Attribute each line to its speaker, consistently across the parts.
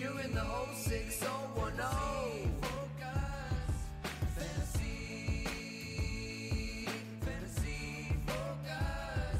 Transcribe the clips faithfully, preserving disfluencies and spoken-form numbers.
Speaker 1: You're in the oh six oh one oh. Focus. Fantasy. Fantasy Focus.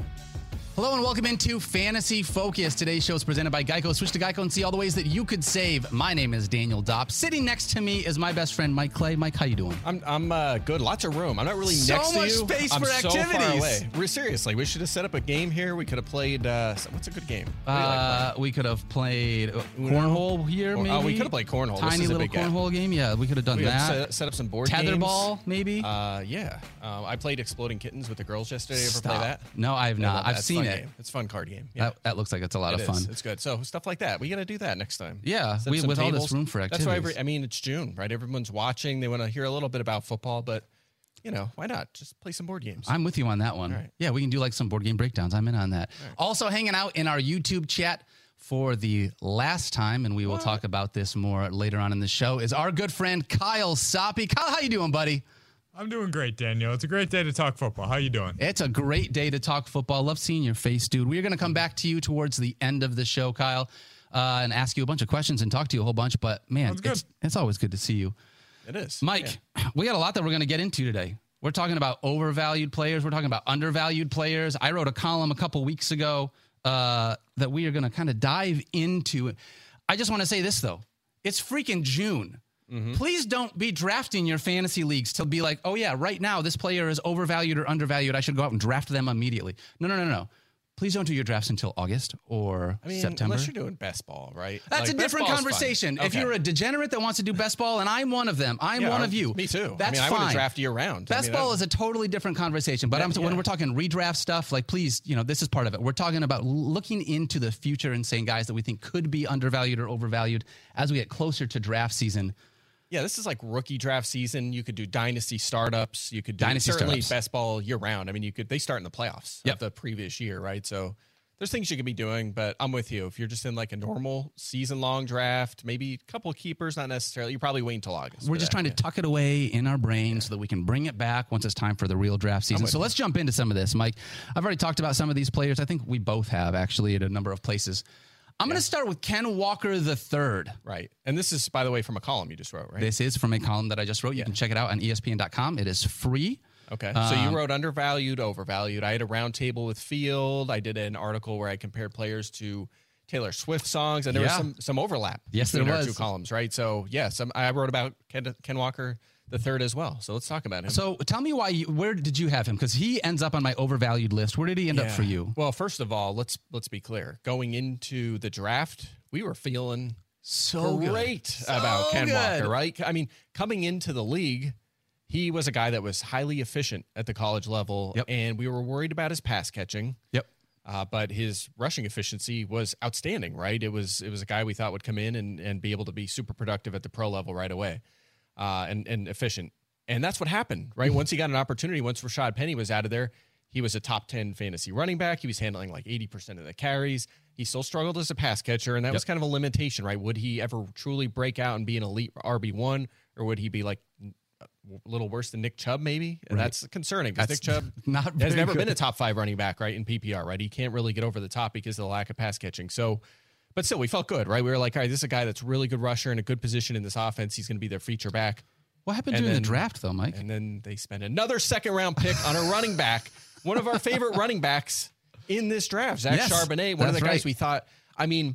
Speaker 2: Hello and welcome into Fantasy Focus. Today's show is presented by Geico. Switch to Geico and see all the ways that you could save. My name is Daniel Dopp. Sitting next to me is my best friend, Mike Clay. Mike, how you doing?
Speaker 3: I'm I'm uh, good. Lots of room. I'm not really
Speaker 2: So
Speaker 3: next to
Speaker 2: much
Speaker 3: you.
Speaker 2: space
Speaker 3: I'm
Speaker 2: for
Speaker 3: so far
Speaker 2: activities.
Speaker 3: away. We're seriously. We should have set up a game here. We could have played. Uh, what's a good game? What do you like
Speaker 2: Uh,
Speaker 3: playing?
Speaker 2: we could have played uh, cornhole here,
Speaker 3: Or-
Speaker 2: maybe.
Speaker 3: oh, we could have played cornhole. This
Speaker 2: Tiny
Speaker 3: is a
Speaker 2: little
Speaker 3: big game.
Speaker 2: cornhole game. Yeah, we could have done
Speaker 3: We could
Speaker 2: that.
Speaker 3: set, set up some board games.
Speaker 2: Tetherball, maybe.
Speaker 3: Uh, yeah. Uh, I played Exploding Kittens with the girls yesterday. Ever
Speaker 2: Stop.
Speaker 3: play that?
Speaker 2: No, I have
Speaker 3: I
Speaker 2: not.
Speaker 3: love that.
Speaker 2: I've
Speaker 3: It's a
Speaker 2: seen
Speaker 3: fun
Speaker 2: it.
Speaker 3: Game. It's a fun card game. Yeah.
Speaker 2: That, that looks like it's a lot
Speaker 3: It
Speaker 2: of fun.
Speaker 3: is. It's good. So stuff like that. We got to do that next time.
Speaker 2: Yeah,
Speaker 3: Set
Speaker 2: we,
Speaker 3: some
Speaker 2: with all this
Speaker 3: tables.
Speaker 2: room for
Speaker 3: That's
Speaker 2: activities.
Speaker 3: why. Every, I mean, it's June, right? Everyone's watching. They want to hear a little bit about football, but you know, why not just play some board games?
Speaker 2: I'm with you on that one.
Speaker 3: All right.
Speaker 2: Yeah, we can do like some board game breakdowns. I'm in on that. Also hanging out in our YouTube chat for the last time, and we will talk about this more later on in the show, is our good friend Kyle Soppe. Kyle, how you doing, buddy?
Speaker 4: I'm doing great, Daniel. It's a great day to talk football. How you doing?
Speaker 2: It's a great day to talk football. Love seeing your face, dude. We're going to come back to you towards the end of the show, Kyle, uh, and ask you a bunch of questions and talk to you a whole bunch. But, man,
Speaker 4: Sounds good.
Speaker 2: it's, it's always good to see you.
Speaker 3: It is.
Speaker 2: Mike, we got a lot that we're going to get into today. We're talking about overvalued players. We're talking about undervalued players. I wrote a column a couple weeks ago uh, that we are going to kind of dive into. I just want to say this, though. It's freaking June.
Speaker 3: Mm-hmm.
Speaker 2: Please don't be drafting your fantasy leagues to be like, oh, yeah, right now this player is overvalued or undervalued. I should go out and draft them immediately. No, no, no, no. Please don't do your drafts until August or
Speaker 3: I mean,
Speaker 2: September.
Speaker 3: unless you're doing best ball, right?
Speaker 2: That's
Speaker 3: Like,
Speaker 2: a
Speaker 3: best
Speaker 2: different
Speaker 3: ball's fun.
Speaker 2: conversation. If
Speaker 3: Okay.
Speaker 2: you're a degenerate that wants to do best ball, and I'm one of them, I'm
Speaker 3: Yeah,
Speaker 2: one of you.
Speaker 3: Me too.
Speaker 2: That's
Speaker 3: I mean, I want
Speaker 2: fine.
Speaker 3: to draft year round.
Speaker 2: Best
Speaker 3: I mean,
Speaker 2: ball
Speaker 3: that-
Speaker 2: is a totally different conversation. But
Speaker 3: Yeah,
Speaker 2: I'm when
Speaker 3: yeah.
Speaker 2: we're talking redraft stuff, like please, you know, this is part of it. We're talking about looking into the future and saying guys that we think could be undervalued or overvalued as we get closer to draft season.
Speaker 3: Yeah, this is like rookie draft season. You could do dynasty startups. You could do
Speaker 2: Dynasty
Speaker 3: certainly
Speaker 2: startups.
Speaker 3: best ball year round. I mean, you could. They start in the playoffs
Speaker 2: Yep.
Speaker 3: of the previous year, right? So there's things you could be doing. But I'm with you. If you're just in like a normal season long draft, maybe a couple of keepers, not necessarily. You're probably waiting until August.
Speaker 2: We're
Speaker 3: for
Speaker 2: just
Speaker 3: that.
Speaker 2: trying to tuck it away in our brain so that we can bring it back once it's time for the real draft season.
Speaker 3: with
Speaker 2: So
Speaker 3: you.
Speaker 2: let's jump into some of this, Mike. I've already talked about some of these players. I think we both have actually at a number of places. I'm going to start with Ken Walker the third.
Speaker 3: Right. And this is, by the way, from a column you just wrote, right?
Speaker 2: This is from a column that I just wrote. You can check it out on E S P N dot com. It is free.
Speaker 3: Okay. so
Speaker 2: Um,
Speaker 3: you wrote undervalued, overvalued. I had a roundtable with Field. I did an article where I compared players to Taylor Swift songs, and there
Speaker 2: Yeah.
Speaker 3: was some some overlap.
Speaker 2: Yes,
Speaker 3: between
Speaker 2: there
Speaker 3: our
Speaker 2: was.
Speaker 3: two columns, right? So yeah, some I wrote about Ken, Ken Walker the third as well. So let's talk about him.
Speaker 2: So tell me why you, where did you have him? Because he ends up on my overvalued list. Where did he end up
Speaker 3: Yeah.
Speaker 2: for you?
Speaker 3: Well, first of all, let's let's be clear. Going into the draft, we were feeling
Speaker 2: So
Speaker 3: great
Speaker 2: So
Speaker 3: about Ken
Speaker 2: good.
Speaker 3: Walker, right? I mean, coming into the league, he was a guy that was highly efficient at the college level,
Speaker 2: Yep.
Speaker 3: and we were worried about his pass catching.
Speaker 2: Yep.
Speaker 3: Uh, but his rushing efficiency was outstanding, right? It was it was a guy we thought would come in and, and be able to be super productive at the pro level right away, uh, and and efficient. And that's what happened, right? Once he got an opportunity, once Rashad Penny was out of there, he was a top ten fantasy running back. He was handling like eighty percent of the carries. He still struggled as a pass catcher, and that was kind of a limitation, right? Would he ever truly break out and be an elite R B one, or would he be like a little worse than Nick Chubb, maybe? And
Speaker 2: Right.
Speaker 3: that's concerning because Nick
Speaker 2: That's
Speaker 3: Chubb
Speaker 2: not
Speaker 3: has
Speaker 2: very
Speaker 3: never
Speaker 2: good.
Speaker 3: been a top five running back, right, in P P R, right? He can't really get over the top because of the lack of pass catching. So, but still, we felt good, right? We were like, all right, this is a guy that's a really good rusher in a good position in this offense. He's going to be their feature back.
Speaker 2: What happened
Speaker 3: And
Speaker 2: during
Speaker 3: then-
Speaker 2: the draft, though, Mike?
Speaker 3: And then they spend another second round pick on a running back, one of our favorite running backs in this draft, Zach
Speaker 2: Yes,
Speaker 3: Charbonnet, one of the
Speaker 2: that's
Speaker 3: guys
Speaker 2: right.
Speaker 3: we thought, I mean,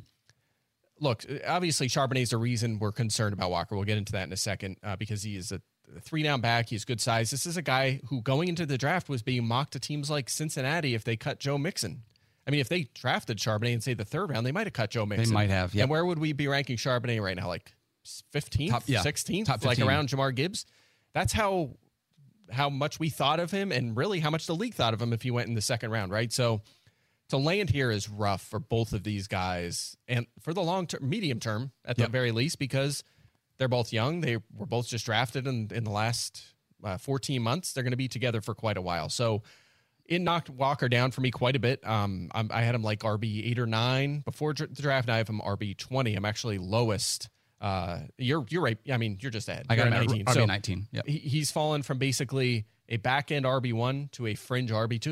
Speaker 3: look, obviously Charbonnet's the reason we're concerned about Walker. We'll get into that in a second uh, because he is a three down back. He's good size. This is a guy who going into the draft was being mocked to teams like Cincinnati if they cut Joe Mixon. I mean, if they drafted Charbonnet in, say, the third round, they might have cut Joe Mixon.
Speaker 2: might have, yep.
Speaker 3: And where would we be ranking Charbonnet right now? Like fifteenth,
Speaker 2: Top- yeah,
Speaker 3: sixteenth,
Speaker 2: top
Speaker 3: like
Speaker 2: fifteen.
Speaker 3: around Jamar Gibbs? That's how how much we thought of him and really how much the league thought of him if he went in the second round, right? So to land here is rough for both of these guys and for the long term, medium term at the
Speaker 2: Yep.
Speaker 3: very least, because they're both young. They were both just drafted in, in the last uh, fourteen months. They're going to be together for quite a while. So it knocked Walker down for me quite a bit. Um, I'm, I had him like R B eight or nine before dr- the draft. Now I have him R B twenty. I'm actually lowest. Uh, you're you're right. I mean, you're just ahead.
Speaker 2: I got
Speaker 3: You're
Speaker 2: him
Speaker 3: at
Speaker 2: at
Speaker 3: nineteen.
Speaker 2: R B
Speaker 3: So
Speaker 2: nineteen. Yep.
Speaker 3: he, he's fallen from basically a back end R B one to a fringe R B two.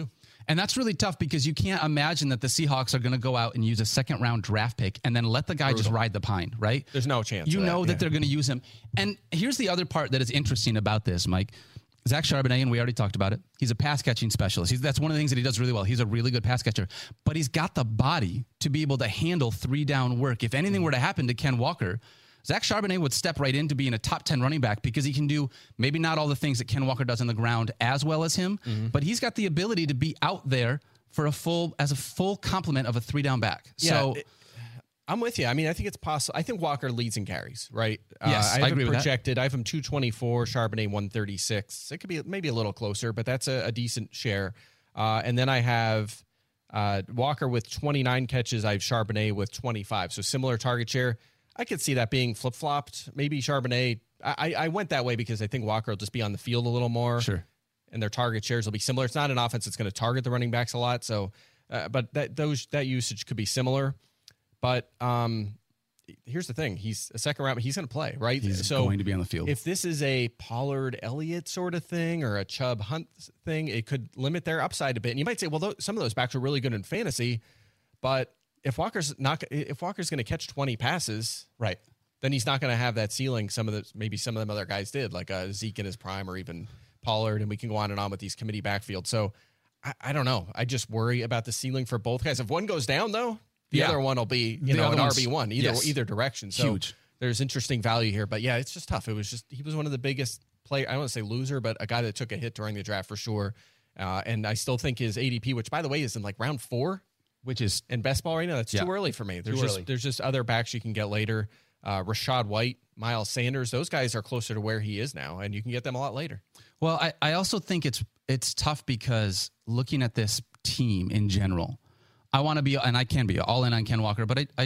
Speaker 2: And that's really tough because you can't imagine that the Seahawks are going to go out and use a second round draft pick and then let the guy Brutal. just ride the pine, right?
Speaker 3: There's no chance.
Speaker 2: You
Speaker 3: of that,
Speaker 2: know that
Speaker 3: yeah.
Speaker 2: they're going to use him. And here's the other part that is interesting about this, Mike. Zach Charbonnet, and we already talked about it. He's a pass catching specialist. He's, that's one of the things that he does really well. He's a really good pass catcher, but he's got the body to be able to handle three down work. If anything were to happen to Ken Walker, Zach Charbonnet would step right into being a top ten running back because he can do maybe not all the things that Ken Walker does on the ground as well as him, mm-hmm. but he's got the ability to be out there for a full, as a full complement of a three down back.
Speaker 3: Yeah,
Speaker 2: so
Speaker 3: it, I'm with you. I mean, I think it's possible. I think Walker leads and carries, right?
Speaker 2: Yes,
Speaker 3: uh, I,
Speaker 2: I
Speaker 3: have
Speaker 2: agree
Speaker 3: him
Speaker 2: with that.
Speaker 3: projected. I have him two twenty-four, Charbonnet one thirty-six. It could be maybe a little closer, but that's a, a decent share. Uh, and then I have uh, Walker with twenty-nine catches. I have Charbonnet with twenty-five. So similar target share. I could see that being flip-flopped. Maybe Charbonnet. I, I went that way because I think Walker will just be on the field a little more.
Speaker 2: Sure.
Speaker 3: And their target shares will be similar. It's not an offense that's going to target the running backs a lot. So, uh, but that those that usage could be similar. But um, here's the thing: he's a second round. He's going to play, right?
Speaker 2: He's
Speaker 3: so
Speaker 2: going to be on the field.
Speaker 3: If this is a Pollard Elliott sort of thing or a Chubb Hunt thing, it could limit their upside a bit. And you might say, well, those, some of those backs are really good in fantasy, but if Walker's not, if Walker's going to catch twenty passes,
Speaker 2: right,
Speaker 3: then he's not going to have that ceiling. Some of the maybe some of them other guys did, like uh, Zeke in his prime, or even Pollard, and we can go on and on with these committee backfield. So I, I don't know. I just worry about the ceiling for both guys. If one goes down, though, the
Speaker 2: yeah.
Speaker 3: other one will be you
Speaker 2: The
Speaker 3: know
Speaker 2: other
Speaker 3: an
Speaker 2: one's-
Speaker 3: R B one either
Speaker 2: yes.
Speaker 3: either direction. So
Speaker 2: Huge.
Speaker 3: There's interesting value here, but yeah, it's just tough. It was just he was one of the biggest play. I don't want to say loser, but a guy that took a hit during the draft for sure. Uh, and I still think his A D P, which by the way is in like round four,
Speaker 2: which is
Speaker 3: in best ball right now, that's
Speaker 2: Yeah.
Speaker 3: too early for me. There's
Speaker 2: Too
Speaker 3: just
Speaker 2: early.
Speaker 3: there's just other backs you can get later. Uh, Rashad White, Miles Sanders, those guys are closer to where he is now, and you can get them a lot later.
Speaker 2: Well, I, I also think it's it's tough because looking at this team in general, I want to be, and I can be all in on Ken Walker, but I, I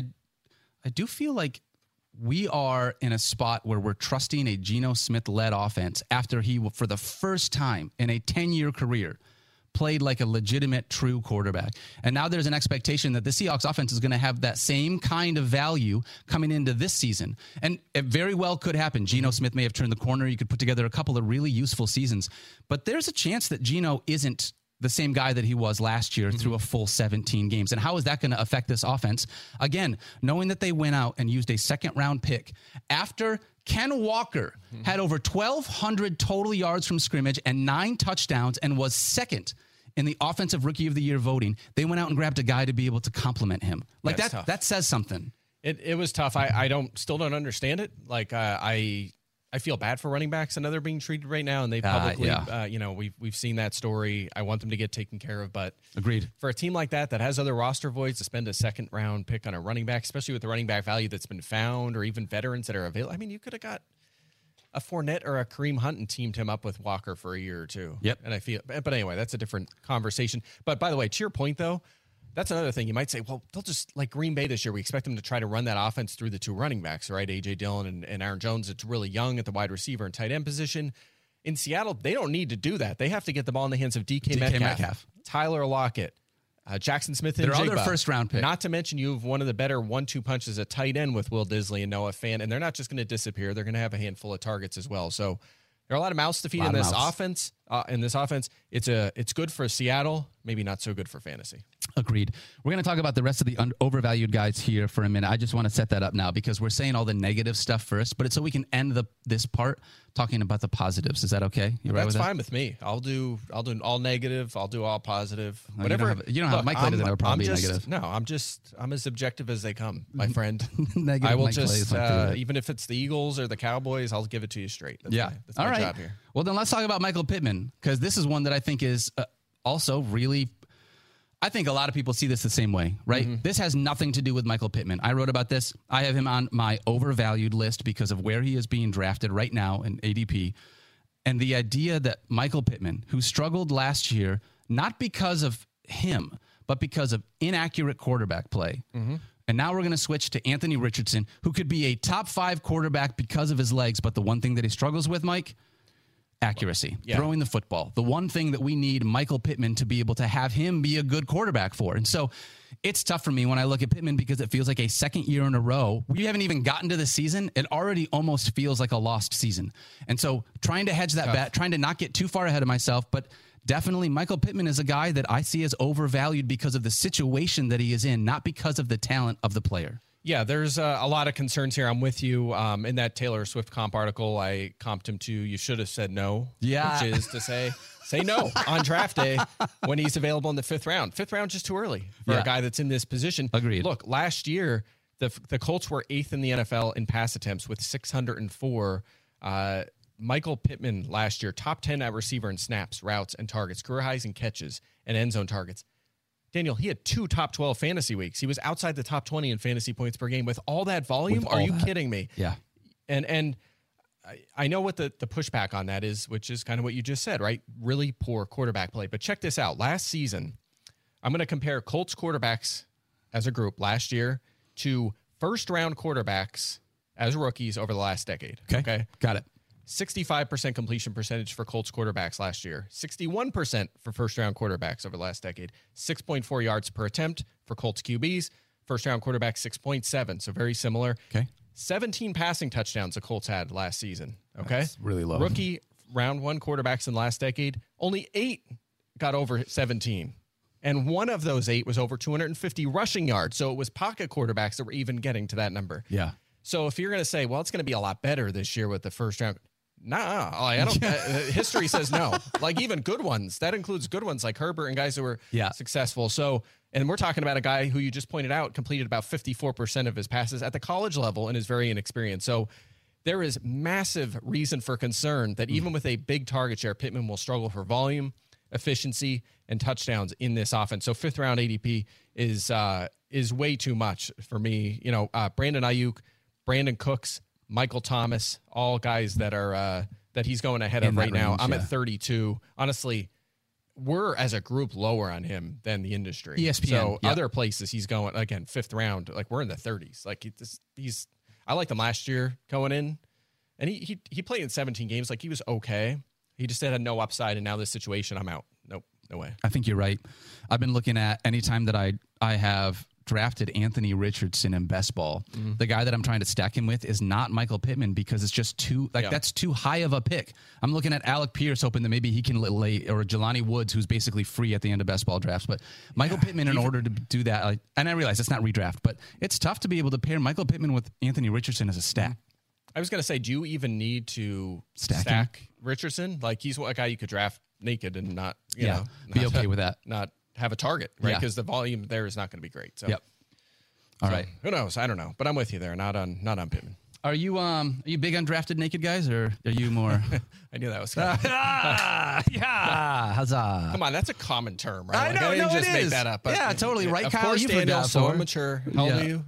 Speaker 2: I do feel like we are in a spot where we're trusting a Geno Smith-led offense after he, for the first time in a ten-year career, played like a legitimate, true quarterback. And now there's an expectation that the Seahawks offense is going to have that same kind of value coming into this season. And it very well could happen. Geno Smith may have turned the corner. You could put together a couple of really useful seasons. But there's a chance that Geno isn't the same guy that he was last year mm-hmm. through a full seventeen games. And how is that going to affect this offense? Again, knowing that they went out and used a second-round pick after Ken Walker mm-hmm. had over twelve hundred total yards from scrimmage and nine touchdowns and was second in the Offensive Rookie of the Year voting. They went out and grabbed a guy to be able to compliment him. Like
Speaker 3: That's
Speaker 2: that,
Speaker 3: tough.
Speaker 2: that says something.
Speaker 3: It it was tough. I, I don't still don't understand it. Like uh, I I feel bad for running backs and how they're being treated right now, and they publicly,
Speaker 2: uh, yeah.
Speaker 3: uh, you know, we've we've seen that story. I want them to get taken care of, but
Speaker 2: Agreed.
Speaker 3: For a team like that that has other roster voids to spend a second round pick on a running back, especially with the running back value that's been found, or even veterans that are available. I mean, you could have got a Fournette or a Kareem Hunt and teamed him up with Walker for a year or two.
Speaker 2: Yep.
Speaker 3: And I feel, but anyway, that's a different conversation. But by the way, to your point though, that's another thing. You might say, well, they'll just, like Green Bay this year, we expect them to try to run that offense through the two running backs, right? A J Dillon and, and Aaron Jones. It's really young at the wide receiver and tight end position. In Seattle, they don't need to do that. They have to get the ball in the hands of D K,
Speaker 2: D K
Speaker 3: Metcalf,
Speaker 2: Metcalf.
Speaker 3: Tyler Lockett, uh, Jackson Smith, and
Speaker 2: Their other
Speaker 3: Jigba.
Speaker 2: first-round pick.
Speaker 3: Not to mention you have one of the better one-two punches at tight end with Will Disley and Noah Fant, and they're not just going to disappear. They're going to have a handful of targets as well. So there are a lot of mouths to feed in this
Speaker 2: mouths.
Speaker 3: offense. Uh, in this offense, it's a it's good for Seattle, maybe not so good for fantasy.
Speaker 2: Agreed. We're going to talk about the rest of the un- overvalued guys here for a minute. I just want to set that up now because we're saying all the negative stuff first, but it's so we can end the this part talking about the positives. Is that okay? You right
Speaker 3: That's
Speaker 2: with that?
Speaker 3: fine with me. I'll do I'll do all negative. I'll do all positive.
Speaker 2: No,
Speaker 3: Whatever.
Speaker 2: You don't have, you don't have
Speaker 3: Look,
Speaker 2: Mike Clay doesn't
Speaker 3: I'm-
Speaker 2: have a problem
Speaker 3: I'm
Speaker 2: being
Speaker 3: just,
Speaker 2: negative.
Speaker 3: No, I'm just I'm as objective as they come, my friend.
Speaker 2: Negative
Speaker 3: I will
Speaker 2: Mike Clay is
Speaker 3: just
Speaker 2: my
Speaker 3: uh,
Speaker 2: favorite.
Speaker 3: even if it's the Eagles or the Cowboys, I'll give it to you straight. That's
Speaker 2: Yeah.
Speaker 3: my, that's
Speaker 2: All
Speaker 3: my
Speaker 2: right.
Speaker 3: job here.
Speaker 2: Well, then let's talk about Michael Pittman because this is one that I think is uh, also really. I think a lot of people see this the same way, right?
Speaker 3: Mm-hmm.
Speaker 2: This has nothing to do with Michael Pittman. I wrote about this. I have him on my overvalued list because of where he is being drafted right now in A D P. And the idea that Michael Pittman, who struggled last year, not because of him, but because of inaccurate quarterback play. Mm-hmm. And now we're going to switch to Anthony Richardson, who could be a top five quarterback because of his legs. But the one thing that he struggles with, Mike, accuracy,
Speaker 3: Yeah.
Speaker 2: throwing the football. The one thing that we need Michael Pittman to be able to have him be a good quarterback for. And so it's tough for me when I look at Pittman because it feels like a second year in a row. We haven't even gotten to the season. It already almost feels like a lost season. And so trying to hedge that bet, trying to not get too far ahead of myself, but definitely Michael Pittman is a guy that I see as overvalued because of the situation that he is in, not because of the talent of the player.
Speaker 3: Yeah, there's uh, a lot of concerns here. I'm with you. Um, in that Taylor Swift comp article, I comped him to you should have said no.
Speaker 2: Yeah.
Speaker 3: Which is to say, say no on draft day when he's available in the fifth round. Fifth round just too early for
Speaker 2: Yeah.
Speaker 3: a guy that's in this position.
Speaker 2: Agreed.
Speaker 3: Look, last year, the the Colts were eighth in the N F L in pass attempts with six hundred four. Uh, Michael Pittman last year, top ten at receiver in snaps, routes, and targets, career highs in catches and end zone targets. Daniel, he had two top twelve fantasy weeks. He was outside the top twenty in fantasy points per game with all that volume.
Speaker 2: With
Speaker 3: Are
Speaker 2: all
Speaker 3: you
Speaker 2: that.
Speaker 3: kidding me?
Speaker 2: Yeah.
Speaker 3: And and I, I know what the, the pushback on that is, which is kind of what you just said, right? Really poor quarterback play. But check this out. Last season, I'm going to compare Colts quarterbacks as a group last year to first-round quarterbacks as rookies over the last decade.
Speaker 2: Okay.
Speaker 3: Okay.
Speaker 2: Got it.
Speaker 3: sixty-five percent completion percentage for Colts quarterbacks last year, sixty-one percent for first-round quarterbacks over the last decade, six point four yards per attempt for Colts Q Bs, first-round quarterback six point seven, so very similar.
Speaker 2: Okay.
Speaker 3: seventeen passing touchdowns the Colts had last season, okay?
Speaker 2: That's really low.
Speaker 3: Rookie round one quarterbacks in the last decade, only eight got over seventeen. And one of those eight was over two hundred fifty rushing yards, so it was pocket quarterbacks that were even getting to that number.
Speaker 2: Yeah.
Speaker 3: So if you're going to say, well, it's going to be a lot better this year with the first round, nah, I don't. uh, history says no. Like even good ones, that includes good ones like Herbert and guys who were
Speaker 2: Yeah.
Speaker 3: successful. So, and we're talking about a guy who you just pointed out completed about fifty-four percent of his passes at the college level and is very inexperienced. So there is massive reason for concern that even with a big target share, Pittman will struggle for volume, efficiency, and touchdowns in this offense. So fifth round A D P is uh, is way too much for me. You know, uh, Brandon Ayuk, Brandon Cooks, Michael Thomas, all guys that are uh, that he's going ahead
Speaker 2: In
Speaker 3: of
Speaker 2: that
Speaker 3: right now.
Speaker 2: range,
Speaker 3: I'm
Speaker 2: yeah.
Speaker 3: at thirty-two. Honestly, we're as a group lower on him than the industry.
Speaker 2: E S P N,
Speaker 3: So
Speaker 2: yep.
Speaker 3: other places he's going again fifth round. Like we're in the thirties. Like he, this, he's. I liked him last year going in, and he he he played in seventeen games. Like he was okay. He just had no upside, and now this situation, I'm out. Nope, no way.
Speaker 2: I think you're right. I've been looking at any time that I I have drafted Anthony Richardson in best ball.
Speaker 3: Mm-hmm.
Speaker 2: The guy that I'm trying to stack him with is not Michael Pittman because it's just too like
Speaker 3: Yeah.
Speaker 2: that's too high of a pick. I'm looking at Alec Pierce hoping that maybe he can lay or Jelani Woods who's basically free at the end of best ball drafts. But Michael Pittman in order to do that, like, and I realize it's not redraft, but it's tough to be able to pair Michael Pittman with Anthony Richardson as a stack.
Speaker 3: I was gonna say, do you even need to
Speaker 2: Stack him?
Speaker 3: stack Richardson? Like he's a guy you could draft naked and not, you
Speaker 2: Yeah,
Speaker 3: know,
Speaker 2: be
Speaker 3: not-
Speaker 2: okay with that.
Speaker 3: Not have a target, right?
Speaker 2: Yeah.
Speaker 3: Because the volume there is not going to be great. So,
Speaker 2: Yep. All
Speaker 3: so
Speaker 2: right.
Speaker 3: who knows? I don't know, but I'm with you there. Not on, not on Pittman.
Speaker 2: Are you um are you big on drafted naked guys or are you more
Speaker 3: I knew that was coming.
Speaker 2: ah, yeah, huzzah.
Speaker 3: Come on, that's a common term, right?
Speaker 2: I
Speaker 3: Like,
Speaker 2: know,
Speaker 3: didn't
Speaker 2: no,
Speaker 3: just
Speaker 2: it
Speaker 3: make
Speaker 2: is.
Speaker 3: that up. but-
Speaker 2: Yeah, totally. Right,
Speaker 3: Of
Speaker 2: Kyle?
Speaker 3: course,
Speaker 2: You
Speaker 3: Daniel,
Speaker 2: forgot
Speaker 3: so
Speaker 2: for.
Speaker 3: immature. How old
Speaker 2: Yeah.
Speaker 3: are you?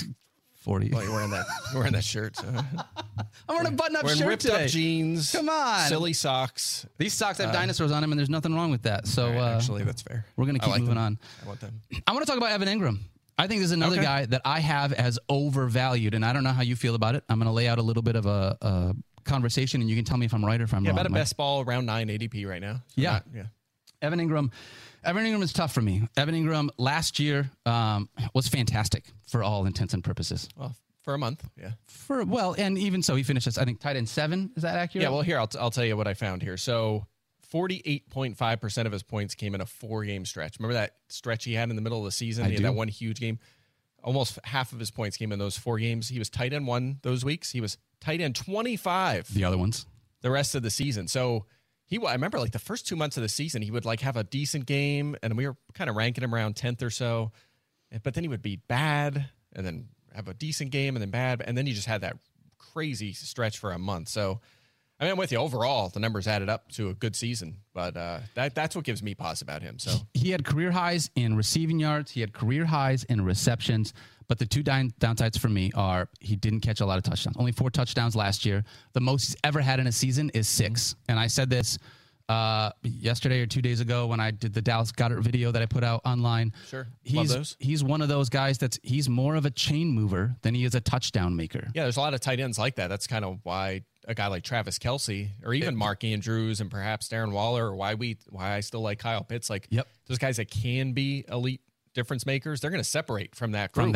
Speaker 2: forty.
Speaker 3: Well, you're wearing that. You're wearing that shirt. So.
Speaker 2: I'm wearing a button-up
Speaker 3: Wearing
Speaker 2: shirt
Speaker 3: ripped
Speaker 2: today.
Speaker 3: up jeans.
Speaker 2: Come on.
Speaker 3: silly socks.
Speaker 2: These socks have dinosaurs on them, and there's nothing wrong with that. So uh,
Speaker 3: Actually, that's fair.
Speaker 2: we're gonna
Speaker 3: I
Speaker 2: keep
Speaker 3: like
Speaker 2: moving
Speaker 3: them.
Speaker 2: on.
Speaker 3: I want them.
Speaker 2: I want to talk about Evan Ingram. I think there's another
Speaker 3: Okay.
Speaker 2: guy that I have as overvalued, and I don't know how you feel about it. I'm going to lay out a little bit of a, a conversation, and you can tell me if I'm right or if I'm
Speaker 3: Yeah,
Speaker 2: wrong.
Speaker 3: about a
Speaker 2: Mike.
Speaker 3: best ball around nine A D P right now. So
Speaker 2: Yeah.
Speaker 3: not- yeah.
Speaker 2: Evan Ingram. Evan Ingram is tough for me. Evan Ingram last year um, was fantastic for all intents and purposes.
Speaker 3: Well, for a month. Yeah.
Speaker 2: For well, and even so, he finished as I think tight end seven. Is that accurate?
Speaker 3: Yeah. Well, here I'll t- I'll tell you what I found here. So, forty-eight point five percent of his points came in a four-game stretch. Remember that stretch he had in the middle of the season?
Speaker 2: I
Speaker 3: he had
Speaker 2: do.
Speaker 3: that one huge game. Almost half of his points came in those four games. He was tight end one those weeks. He was tight end twenty-five
Speaker 2: the other ones.
Speaker 3: the rest of the season. So he, I remember like the first two months of the season, he would like have a decent game, and we were kind of ranking him around tenth or so. But then he would be bad, and then have a decent game, and then bad, and then he just had that crazy stretch for a month. So, I mean, I'm with you. Overall, the numbers added up to a good season, but uh, that that's what gives me pause about him. So,
Speaker 2: He had career highs in receiving yards. He had career highs in receptions. But the two down, downsides for me are he didn't catch a lot of touchdowns. Only four touchdowns last year. The most he's ever had in a season is six. And I said this uh, yesterday or two days ago when I did the Dallas Goddard video that I put out online.
Speaker 3: Sure. Love
Speaker 2: He's,
Speaker 3: those.
Speaker 2: he's one of those guys that's he's more of a chain mover than he is a touchdown maker.
Speaker 3: yeah, there's a lot of tight ends like that. That's kind of why a guy like Travis Kelce or even Mark Andrews and perhaps Darren Waller, or why we why I still like Kyle Pitts. Like
Speaker 2: Yep.
Speaker 3: those guys that can be elite difference makers, they're going to separate from that group.
Speaker 2: From that.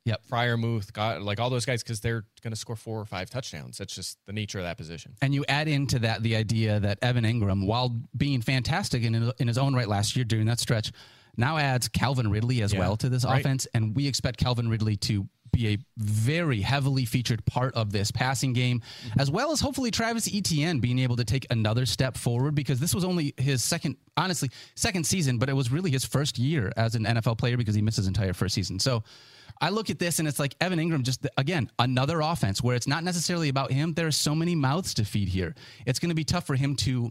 Speaker 2: Yep.
Speaker 3: Fryermuth, got like all those guys because they're going to score four or five touchdowns. That's just the nature of that position.
Speaker 2: And you add into that the idea that Evan Ingram, while being fantastic in, in his own right last year during that stretch, now adds Calvin Ridley as
Speaker 3: Yeah,
Speaker 2: well to this
Speaker 3: right.
Speaker 2: offense. And we expect Calvin Ridley to be a very heavily featured part of this passing game,
Speaker 3: Mm-hmm.
Speaker 2: as well as hopefully Travis Etienne being able to take another step forward, because this was only his second, honestly, second season, but it was really his first year as an N F L player because he missed his entire first season. So I look at this and it's like Evan Ingram, just again, another offense where it's not necessarily about him. There are so many mouths to feed here. It's going to be tough for him to,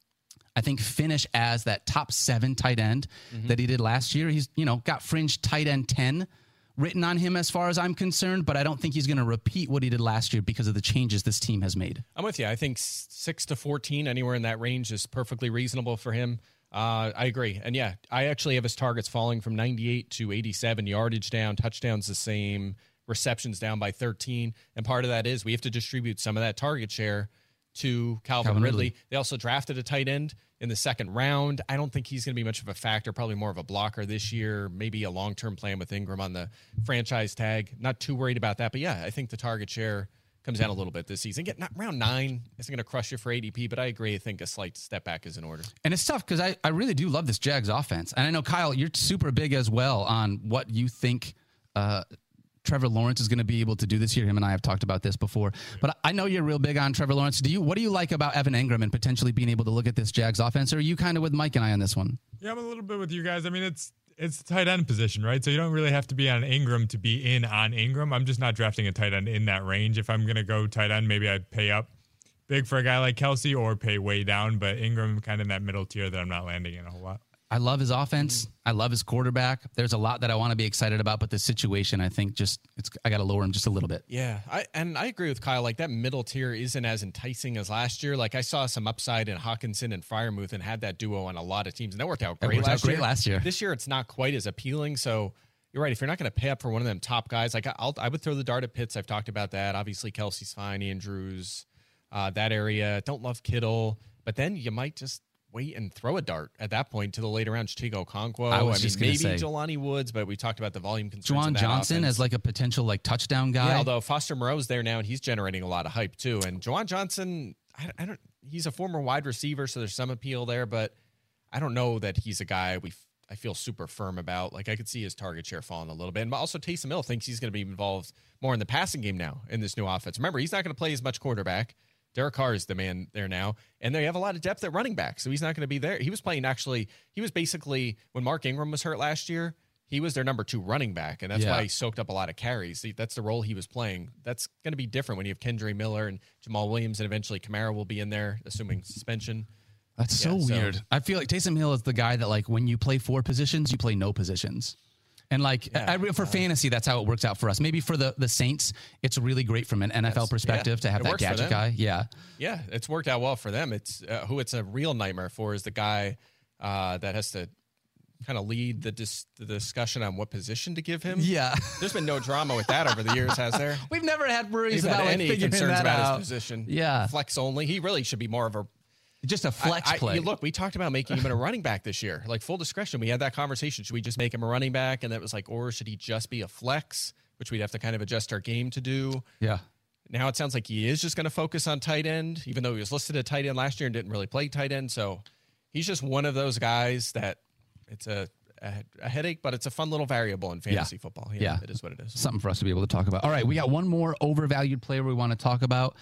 Speaker 2: I think, finish as that top seven tight end
Speaker 3: Mm-hmm.
Speaker 2: that he did last year. He's, you know, got fringe tight end ten written on him as far as I'm concerned, but I don't think he's going to repeat what he did last year because of the changes this team has made.
Speaker 3: I'm with you. I think s- six to fourteen, anywhere in that range, is perfectly reasonable for him. Uh, I agree. And yeah, I actually have his targets falling from ninety-eight to eighty-seven, yardage down, touchdowns the same, receptions down by thirteen. And part of that is we have to distribute some of that target share to Calvin,
Speaker 2: Calvin
Speaker 3: Ridley.
Speaker 2: Ridley.
Speaker 3: They also drafted a tight end in the second round. I don't think he's going to be much of a factor, probably more of a blocker this year, maybe a long-term plan with Ingram on the franchise tag. Not too worried about that. But yeah, I think the target share comes down a little bit this season. Get not round nine isn't going to crush you for A D P, but I agree. I think a slight step back is in order.
Speaker 2: And it's tough because I, I really do love this Jags offense. And I know, Kyle, you're super big as well on what you think uh, Trevor Lawrence is going to be able to do this year. Him and I have talked about this before. But I know you're real big on Trevor Lawrence. Do you? What do you like about Evan Ingram and potentially being able to look at this Jags offense? Or are you kind of with Mike and I on this one?
Speaker 4: Yeah, I'm a little bit with you guys. I mean, it's it's the tight end position, right? So you don't really have to be on Ingram to be in on Ingram. I'm just not drafting a tight end in that range. If I'm going to go tight end, maybe I'd pay up big for a guy like Kelsey or pay way down. But Ingram kind of in that middle tier that I'm not landing in a whole lot.
Speaker 2: I love his offense. I love his quarterback. There's a lot that I want to be excited about, but the situation, I think, just it's I got to lower him just a little bit.
Speaker 3: Yeah, I and I agree with Kyle. Like that middle tier isn't as enticing as last year. Like I saw some upside in Hawkinson and Fryermuth and had that duo on a lot of teams, and that worked out
Speaker 2: It
Speaker 3: great,
Speaker 2: worked out
Speaker 3: last,
Speaker 2: great
Speaker 3: year.
Speaker 2: last year.
Speaker 3: This year, it's not quite as appealing. So you're right. If you're not going to pay up for one of them top guys, like I'll, I would throw the dart at Pitts. I've talked about that. Obviously, Kelsey's fine, Andrews, uh, that area. Don't love Kittle, but then you might just wait and throw a dart at that point to the later rounds. Chico Okonkwo.
Speaker 2: I was
Speaker 3: mean,
Speaker 2: just gonna
Speaker 3: maybe
Speaker 2: say.
Speaker 3: Jelani Woods, but we talked about the volume concerns. in
Speaker 2: Juwan
Speaker 3: that
Speaker 2: Johnson
Speaker 3: offense.
Speaker 2: as like a potential like touchdown guy.
Speaker 3: Yeah, although Foster Moreau's there now and he's generating a lot of hype too. And Juwan Johnson, I, I don't. He's a former wide receiver, so there's some appeal there, but I don't know that he's a guy we. I feel super firm about. Like I could see his target share falling a little bit. And also Taysom Hill thinks he's going to be involved more in the passing game now in this new offense. Remember, he's not going to play as much quarterback. Derek Carr is the man there now, and they have a lot of depth at running back, so he's not going to be there. He was playing actually. He was basically when Mark Ingram was hurt last year. He was their number two running back, and that's
Speaker 2: Yeah.
Speaker 3: why he soaked up a lot of carries. That's the role he was playing. That's going to be different when you have Kendre Miller and Jamal Williams, and eventually Kamara will be in there, assuming suspension.
Speaker 2: That's so
Speaker 3: Yeah, so-
Speaker 2: weird. I feel like Taysom Hill is the guy that like when you play four positions, you play no positions. And like
Speaker 3: Yeah.
Speaker 2: I, for fantasy, that's how it works out for us. Maybe for the the Saints, it's really great from an N F L
Speaker 3: Yes.
Speaker 2: perspective
Speaker 3: Yeah.
Speaker 2: to have
Speaker 3: It
Speaker 2: that
Speaker 3: works for
Speaker 2: gadget
Speaker 3: them.
Speaker 2: guy. Yeah.
Speaker 3: Yeah, it's worked out well for them. It's uh, who it's a real nightmare for is the guy uh, that has to kind of lead the dis- the discussion on what position to give him.
Speaker 2: Yeah.
Speaker 3: There's been no drama with that over the years, has there?
Speaker 2: We've never had worries
Speaker 3: We've
Speaker 2: about
Speaker 3: had
Speaker 2: like,
Speaker 3: any
Speaker 2: figuring
Speaker 3: concerns
Speaker 2: that
Speaker 3: about
Speaker 2: out.
Speaker 3: his position.
Speaker 2: Yeah.
Speaker 3: Flex only. He really should be more of a
Speaker 2: Just a flex
Speaker 3: I- I-
Speaker 2: play.
Speaker 3: you look, we talked about making him a running back this year. Like full discretion, we had that conversation. Should we just make him a running back? And it was like, or should he just be a flex, which we'd have to kind of adjust our game to do.
Speaker 2: Yeah.
Speaker 3: Now it sounds like he is just going to focus on tight end, even though he was listed at tight end last year and didn't really play tight end. So he's just one of those guys that it's a a, a headache, but it's a fun little variable in fantasy
Speaker 2: Yeah.
Speaker 3: football. You
Speaker 2: Yeah.
Speaker 3: know, it is what it is.
Speaker 2: Something for us to be able to talk about. All right, we got one more overvalued player we want to talk about.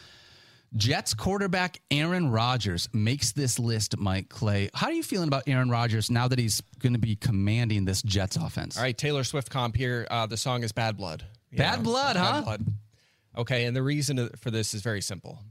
Speaker 2: Jets quarterback Aaron Rodgers makes this list, Mike Clay. How are you feeling about Aaron Rodgers now that he's going to be commanding this Jets offense?
Speaker 3: All right, Taylor Swift comp here. Uh, the song is Bad Blood. You
Speaker 2: Bad Blood, huh?
Speaker 3: Blood. Okay, and the reason for this is very simple.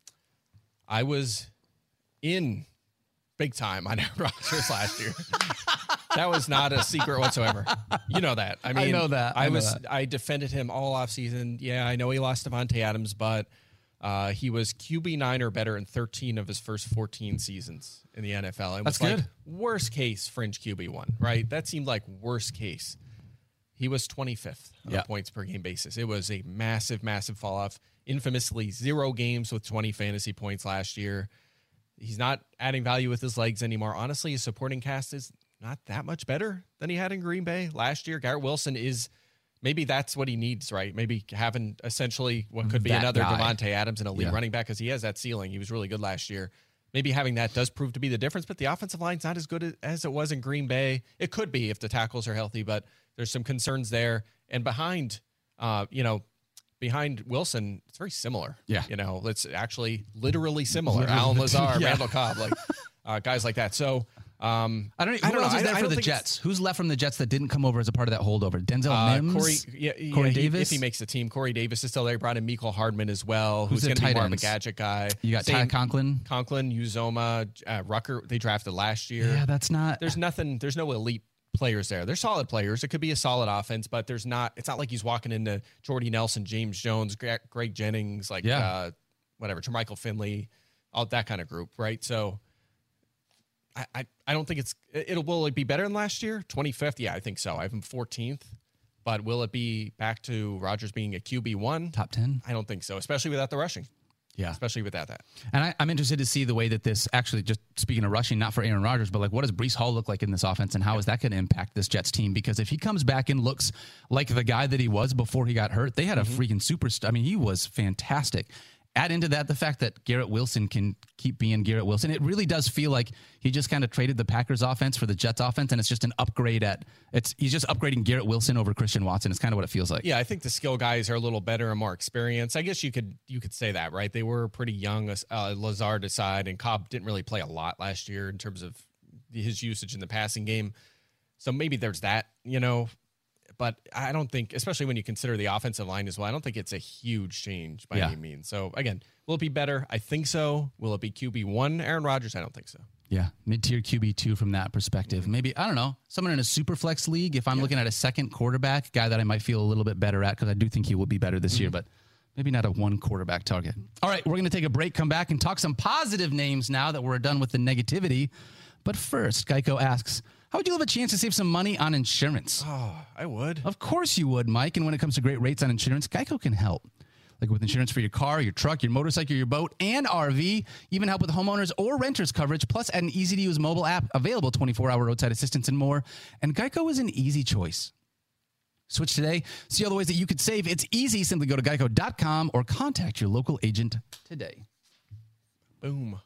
Speaker 3: I was in big time on Aaron Rodgers last year. That was not a secret whatsoever. You know that. I mean,
Speaker 2: know that. I
Speaker 3: I,
Speaker 2: know
Speaker 3: was.
Speaker 2: that.
Speaker 3: I defended him all offseason. Yeah, I know he lost Devontae Adams, but uh, he was Q B nine or better in thirteen of his first fourteen seasons in the N F L. It
Speaker 2: That's
Speaker 3: was like
Speaker 2: good.
Speaker 3: worst case fringe Q B one, right? That seemed like worst case. He was twenty-fifth on
Speaker 2: Yeah.
Speaker 3: a points per game basis. It was a massive, massive fall off. Infamously, zero games with twenty fantasy points last year. He's not adding value with his legs anymore. Honestly, his supporting cast is not that much better than he had in Green Bay last year. Garrett Wilson is maybe that's what he needs, right? Maybe having essentially what could be
Speaker 2: That
Speaker 3: another
Speaker 2: guy.
Speaker 3: Devontae Adams, an elite
Speaker 2: Yeah.
Speaker 3: running back, because he has that ceiling. He was really good last year. Maybe having that does prove to be the difference, but the offensive line's not as good as it was in Green Bay. It could be if the tackles are healthy, but there's some concerns there. And behind, uh, you know, behind Wilson, it's very similar.
Speaker 2: Yeah.
Speaker 3: You know, it's actually literally similar. Alan Lazar,
Speaker 2: Yeah.
Speaker 3: Randall Cobb, like uh, guys like that. So um,
Speaker 2: I don't know. Who
Speaker 3: I don't
Speaker 2: else
Speaker 3: know.
Speaker 2: is
Speaker 3: I-
Speaker 2: there
Speaker 3: I
Speaker 2: for
Speaker 3: don't
Speaker 2: the
Speaker 3: think it's-
Speaker 2: Jets? Who's left from the Jets that didn't come over as a part of that holdover? Denzel
Speaker 3: Uh,
Speaker 2: Mims?
Speaker 3: Corey, yeah, yeah,
Speaker 2: Corey
Speaker 3: he-
Speaker 2: Davis?
Speaker 3: if he makes the team, Corey Davis is still there. Brought in Mecole Hardman as well,
Speaker 2: Who's
Speaker 3: who's
Speaker 2: the
Speaker 3: going to be
Speaker 2: tight
Speaker 3: more of a
Speaker 2: ends?
Speaker 3: gadget guy.
Speaker 2: You got Ty
Speaker 3: Same-
Speaker 2: Conklin?
Speaker 3: Conklin, Uzoma, uh, Rucker. They drafted last year.
Speaker 2: Yeah, that's not.
Speaker 3: There's nothing. There's no elite players there. They're solid players. It could be a solid offense, but there's not. It's not like he's walking into Jordy Nelson, James Jones, Gre- Greg Jennings, like
Speaker 2: Yeah.
Speaker 3: uh, whatever, Jermichael Finley, all that kind of group, right? So. I, I, I don't think it's it'll will it be better than last year? twenty-fifth? Yeah, I think so. I have him fourteenth. But will it be back to Rodgers being a Q B one?
Speaker 2: top ten?
Speaker 3: I don't think so, especially without the rushing.
Speaker 2: Yeah.
Speaker 3: Especially without that.
Speaker 2: And I, I'm interested to see the way that this actually, just speaking of rushing, not for Aaron Rodgers, but like what does Brees Hall look like in this offense and how is that going to impact this Jets team? Because if he comes back and looks like the guy that he was before he got hurt, they had a freaking superstar. I mean, he was fantastic. Add into that the fact that Garrett Wilson can keep being Garrett Wilson. It really does feel like he just kind of traded the Packers offense for the Jets offense, and it's just an upgrade at it's he's just upgrading Garrett Wilson over Christian Watson. It's kind of what it feels like.
Speaker 3: Yeah, I think the skill guys are a little better and more experienced. I guess you could you could say that, right? They were pretty young, uh, Lazard aside, and Cobb didn't really play a lot last year in terms of his usage in the passing game. So maybe there's that, you know. But I don't think, especially when you consider the offensive line as well, I don't think it's a huge change by
Speaker 2: Yeah.
Speaker 3: any means. So again, will it be better? I think so. Will it be Q B one Aaron Rodgers? I don't think so.
Speaker 2: Yeah, mid-tier Q B two from that perspective. Maybe, I don't know, someone in a super flex league, if I'm looking at a second quarterback, guy that I might feel a little bit better at, because I do think he will be better this year, but maybe not a one quarterback target. All right, we're going to take a break, come back, and talk some positive names now that we're done with the negativity. But first, Geico asks, how would you have a chance to save some money on insurance?
Speaker 3: Oh, I would.
Speaker 2: Of course you would, Mike. And when it comes to great rates on insurance, Geico can help. Like with insurance for your car, your truck, your motorcycle, your boat, and R V. Even help with homeowners or renters coverage, plus an easy-to-use mobile app, available twenty-four hour roadside assistance and more. And Geico is an easy choice. Switch today. See all the ways that you could save. It's easy. Simply go to geico dot com or contact your local agent today.
Speaker 3: Boom.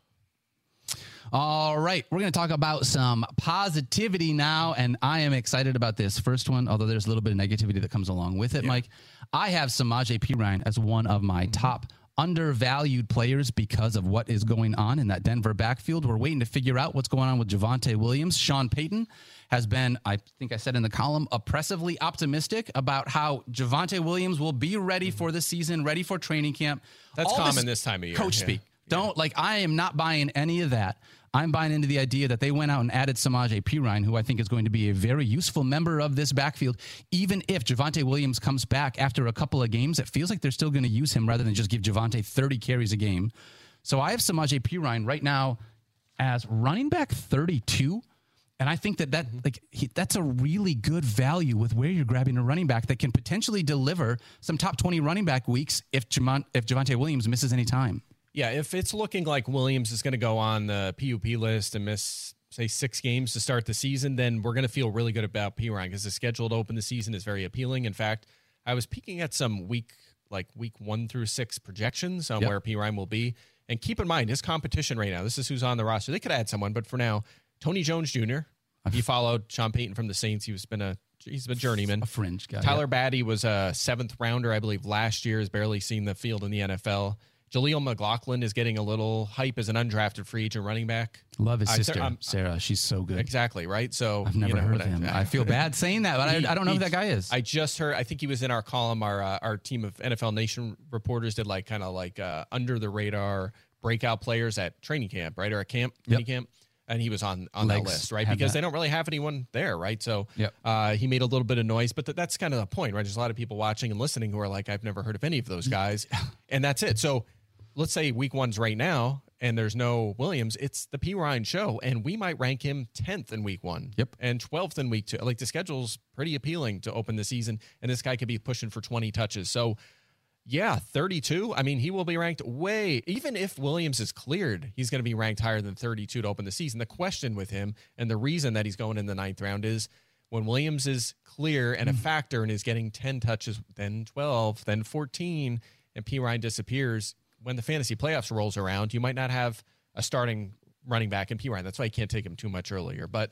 Speaker 2: All right, we're going to talk about some positivity now, and I am excited about this first one, although there's a little bit of negativity that comes along with it, Mike. I have Samaje Perine as one of my top undervalued players because of what is going on in that Denver backfield. We're waiting to figure out what's going on with Javonte Williams. Sean Payton has been, I think I said in the column, oppressively optimistic about how Javonte Williams will be ready for the season, ready for training camp.
Speaker 3: That's
Speaker 2: All
Speaker 3: common this time of year,
Speaker 2: Coach
Speaker 3: yeah.
Speaker 2: speak. Don't, like, I am not buying any of that. I'm buying into the idea that they went out and added Samaje Perine, who I think is going to be a very useful member of this backfield. Even if Javonte Williams comes back after a couple of games, it feels like they're still going to use him rather than just give Javonte thirty carries a game. So I have Samaje Perine right now as running back thirty-two. And I think that, that like he, that's a really good value with where you're grabbing a running back that can potentially deliver some top twenty running back weeks if Jamon, if Javonte Williams misses any time.
Speaker 3: Yeah, if it's looking like Williams is going to go on the P U P list and miss, say, six games to start the season, then we're going to feel really good about Perine because the schedule to open the season is very appealing. In fact, I was peeking at some week, like week one through six projections on
Speaker 2: Yep.
Speaker 3: where Perine will be. And keep in mind, his competition right now, this is who's on the roster. They could add someone, but for now, Tony Jones Junior He followed Sean Payton from the Saints. He was been a he's been a journeyman.
Speaker 2: A fringe guy.
Speaker 3: Tyler
Speaker 2: Yep.
Speaker 3: Batty was a seventh rounder, I believe, last year. Has barely seen the field in the N F L. Jaleel McLaughlin is getting a little hype as an undrafted free agent running back.
Speaker 2: Love his
Speaker 3: I-
Speaker 2: sister,
Speaker 3: I'm-
Speaker 2: Sarah. She's so good.
Speaker 3: Exactly, right? So
Speaker 2: I've never
Speaker 3: you know,
Speaker 2: heard
Speaker 3: but
Speaker 2: of him.
Speaker 3: I,
Speaker 2: I feel bad saying that, but
Speaker 3: He-
Speaker 2: I, I don't know who
Speaker 3: he-
Speaker 2: that guy is.
Speaker 3: I just heard. I think he was in our column. Our uh, our team of N F L Nation reporters did like kind of like uh, under the radar breakout players at training camp, right, or at camp,
Speaker 2: Yep.
Speaker 3: mini camp, and he was on on that
Speaker 2: Legs
Speaker 3: list, right?
Speaker 2: had
Speaker 3: Because
Speaker 2: that.
Speaker 3: they don't really have anyone there, right? So
Speaker 2: Yep.
Speaker 3: uh, he made a little bit of noise, but th- that's kind of the point, right? There's a lot of people watching and listening who are like, I've never heard of any of those guys, and that's it. So let's say week one's right now, and there's no Williams. It's the Perine show, and we might rank him tenth in week one.
Speaker 2: Yep.
Speaker 3: And twelfth in week two. Like the schedule's pretty appealing to open the season, and this guy could be pushing for twenty touches. So, yeah, thirty-two. I mean, he will be ranked way, even if Williams is cleared, he's going to be ranked higher than thirty-two to open the season. The question with him, and the reason that he's going in the ninth round is, when Williams is clear and a factor and is getting ten touches, then twelve, then fourteen, and P. Ryan disappears, when the fantasy playoffs rolls around, you might not have a starting running back in P. Ryan. That's why you can't take him too much earlier. But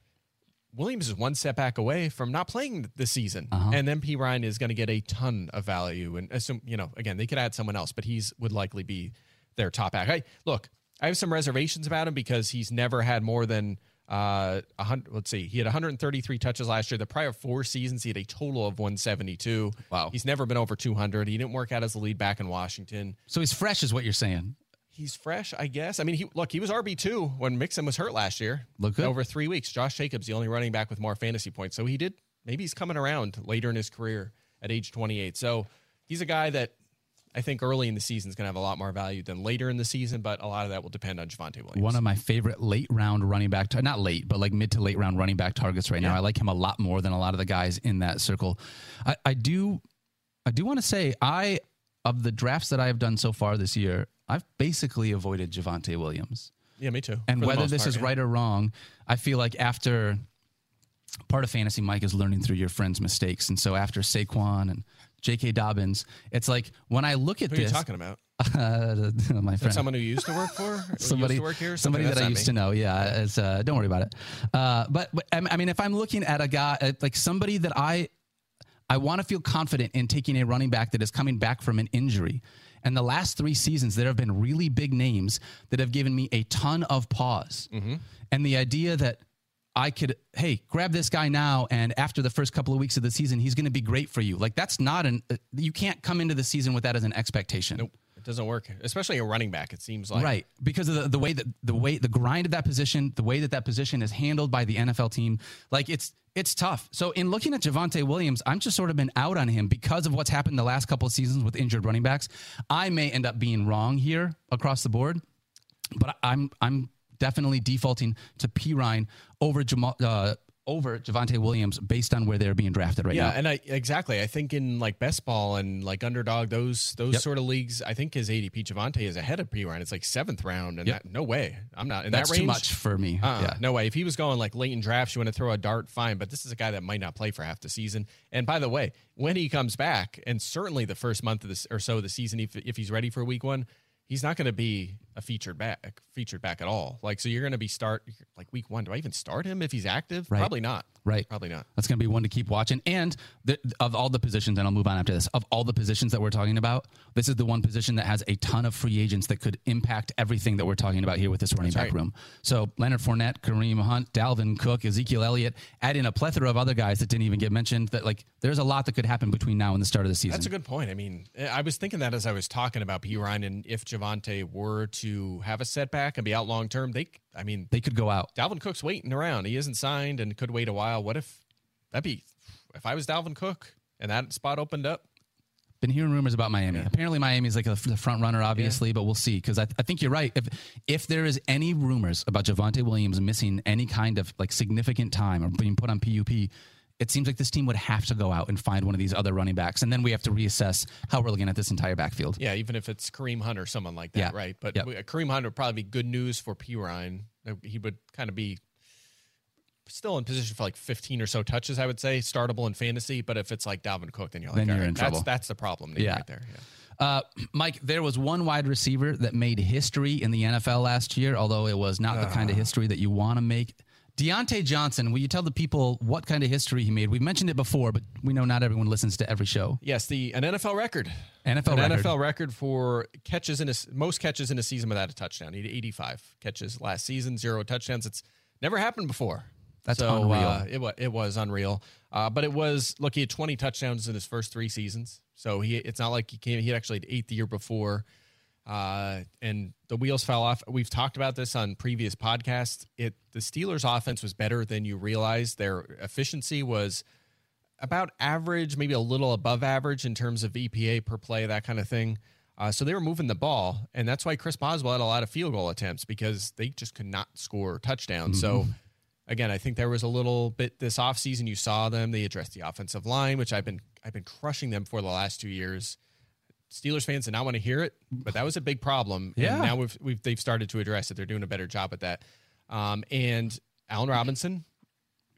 Speaker 3: Williams is one step back away from not playing this season.
Speaker 2: Uh-huh.
Speaker 3: And then P. Ryan is going to get a ton of value. And assume, you know, again, they could add someone else, but he's would likely be their top back. I, look, I have some reservations about him because he's never had more than uh, one hundred. Let's see, he had one hundred thirty-three touches last year. The prior four seasons, he had a total of one seventy-two.
Speaker 2: Wow.
Speaker 3: He's never been over two hundred. He didn't work out as the lead back in Washington.
Speaker 2: So he's fresh, is what you're saying.
Speaker 3: He's fresh, I guess. I mean, he look, he was R B two when Mixon was hurt last year.
Speaker 2: Look good.
Speaker 3: Over three weeks. Josh Jacobs, the only running back with more fantasy points. So he did, maybe he's coming around later in his career at age twenty-eight. So he's a guy that I think early in the season is going to have a lot more value than later in the season, but a lot of that will depend on Javonte Williams.
Speaker 2: One of my favorite late round running back, tar- not late, but like mid to late round running back targets right now.
Speaker 3: Yeah.
Speaker 2: I like him a lot more than a lot of the guys in that circle. I, I do, I do want to say, I of the drafts that I have done so far this year, I've basically avoided Javonte Williams.
Speaker 3: Yeah, me too.
Speaker 2: And
Speaker 3: for the
Speaker 2: whether
Speaker 3: most
Speaker 2: this
Speaker 3: part,
Speaker 2: is
Speaker 3: yeah.
Speaker 2: right or wrong, I feel like after part of Fantasy Mike is learning through your friends' mistakes. And so after Saquon and J K. Dobbins, it's like when I look at
Speaker 3: Who
Speaker 2: this,
Speaker 3: are you talking about?
Speaker 2: uh, my
Speaker 3: Is that
Speaker 2: friend,
Speaker 3: someone who used to work for? Or
Speaker 2: somebody,
Speaker 3: used to work here? or
Speaker 2: somebody
Speaker 3: something?
Speaker 2: that I
Speaker 3: That's
Speaker 2: used
Speaker 3: not
Speaker 2: to
Speaker 3: me.
Speaker 2: know. Yeah, it's, uh, don't worry about it. Uh, but, but I mean, if I'm looking at a guy uh, like somebody that I, I want to feel confident in taking a running back that is coming back from an injury. And the last three seasons, there have been really big names that have given me a ton of pause.
Speaker 3: Mm-hmm.
Speaker 2: And the idea that I could, hey, grab this guy now, and after the first couple of weeks of the season, he's going to be great for you. Like that's not an, uh, you can't come into the season with that as an expectation.
Speaker 3: Nope. It doesn't work, especially a running back. It seems like
Speaker 2: Right, because of the, the way that the way the grind of that position, the way that that position is handled by the N F L team, like it's it's tough. So in looking at Javonte Williams, I'm just sort of been out on him because of what's happened the last couple of seasons with injured running backs. I may end up being wrong here across the board, but I'm I'm definitely defaulting to P. Ryan over Jamal, uh, over Javonte Williams based on where they're being drafted right
Speaker 3: yeah,
Speaker 2: now.
Speaker 3: and I exactly. I think in like best ball and like underdog, those those
Speaker 2: Yep.
Speaker 3: sort of leagues, I think his A D P Javonte is ahead of P. Ryan. It's like seventh round, and
Speaker 2: Yep.
Speaker 3: that, no way. I'm not in
Speaker 2: That's
Speaker 3: that range.
Speaker 2: too much for me.
Speaker 3: Uh-uh,
Speaker 2: yeah.
Speaker 3: No way. If he was going like late in drafts, you want to throw a dart, fine. But this is a guy that might not play for half the season. And by the way, when he comes back, and certainly the first month of this or so of the season, if if he's ready for week one, he's not going to be a featured back, featured back at all. Like so, you're going to be start like week one. Do I even start him if he's active?
Speaker 2: Right.
Speaker 3: Probably not.
Speaker 2: Right.
Speaker 3: Probably not.
Speaker 2: That's going to be one to keep watching. And the, of all the positions, and I'll move on after this, of all the positions that we're talking about, this is the one position that has a ton of free agents that could impact everything that we're talking about here with this running
Speaker 3: That's
Speaker 2: back
Speaker 3: right.
Speaker 2: room. So Leonard Fournette, Kareem Hunt, Dalvin Cook, Ezekiel Elliott, add in a plethora of other guys that didn't even get mentioned. That like there's a lot that could happen between now and the start of the season.
Speaker 3: That's a good point. I mean, I was thinking that as I was talking about P. Ryan, and if Javonte were to have a setback and be out long term, they, I mean,
Speaker 2: They could go out.
Speaker 3: Dalvin Cook's waiting around. He isn't signed and could wait a while. What if that'd be if I was Dalvin Cook and that spot opened up?
Speaker 2: Been hearing rumors about Miami.
Speaker 3: Yeah.
Speaker 2: Apparently, Miami's like a, the front runner, obviously, but we'll see. Because I, I think you're right. If if there is any rumors about Javonte Williams missing any kind of like significant time or being put on P U P, it seems like this team would have to go out and find one of these other running backs, and then we have to reassess how we're looking at this entire backfield.
Speaker 3: Yeah, even if it's Kareem Hunt or someone like that,
Speaker 2: Yeah.
Speaker 3: right? But
Speaker 2: Yep.
Speaker 3: we- Kareem Hunt would probably be good news for P. Ryan. He would kind of be still in position for like fifteen or so touches, I would say, startable in fantasy. But if it's like Dalvin Cook, then you're like,
Speaker 2: Then
Speaker 3: all
Speaker 2: you're
Speaker 3: right,
Speaker 2: in
Speaker 3: that's,
Speaker 2: trouble.
Speaker 3: That's the problem name
Speaker 2: Yeah.
Speaker 3: right there. Yeah.
Speaker 2: Uh, Mike, there was one wide receiver that made history in the N F L last year, although it was not the kind of history that you want to make. Deontay Johnson, will you tell the people what kind of history he made? We've mentioned it before, but we know not everyone listens to every show.
Speaker 3: Yes, the an N F L record.
Speaker 2: N F L
Speaker 3: an
Speaker 2: record.
Speaker 3: N F L record for catches in a, most catches in a season without a touchdown. He had eighty-five catches last season, zero touchdowns. It's never happened before.
Speaker 2: That's
Speaker 3: so,
Speaker 2: unreal.
Speaker 3: Uh, it, wa- it was unreal. Uh, but it was, look, he had twenty touchdowns in his first three seasons. So he it's not like he came, he had actually had eight the year before. Uh, and the wheels fell off. We've talked about this on previous podcasts. It the Steelers' offense was better than you realized. Their efficiency was about average, maybe a little above average in terms of E P A per play, that kind of thing. Uh, so they were moving the ball, and that's why Chris Boswell had a lot of field goal attempts because they just could not score touchdowns. So, again, I think there was a little bit this offseason. You saw them. They addressed the offensive line, which I've been I've been crushing them for the last two years. Steelers fans did not want to hear it, but that was a big problem.
Speaker 2: Yeah.
Speaker 3: And now we've, we've they've started to address it. They're doing a better job at that. Um, and Allen Robinson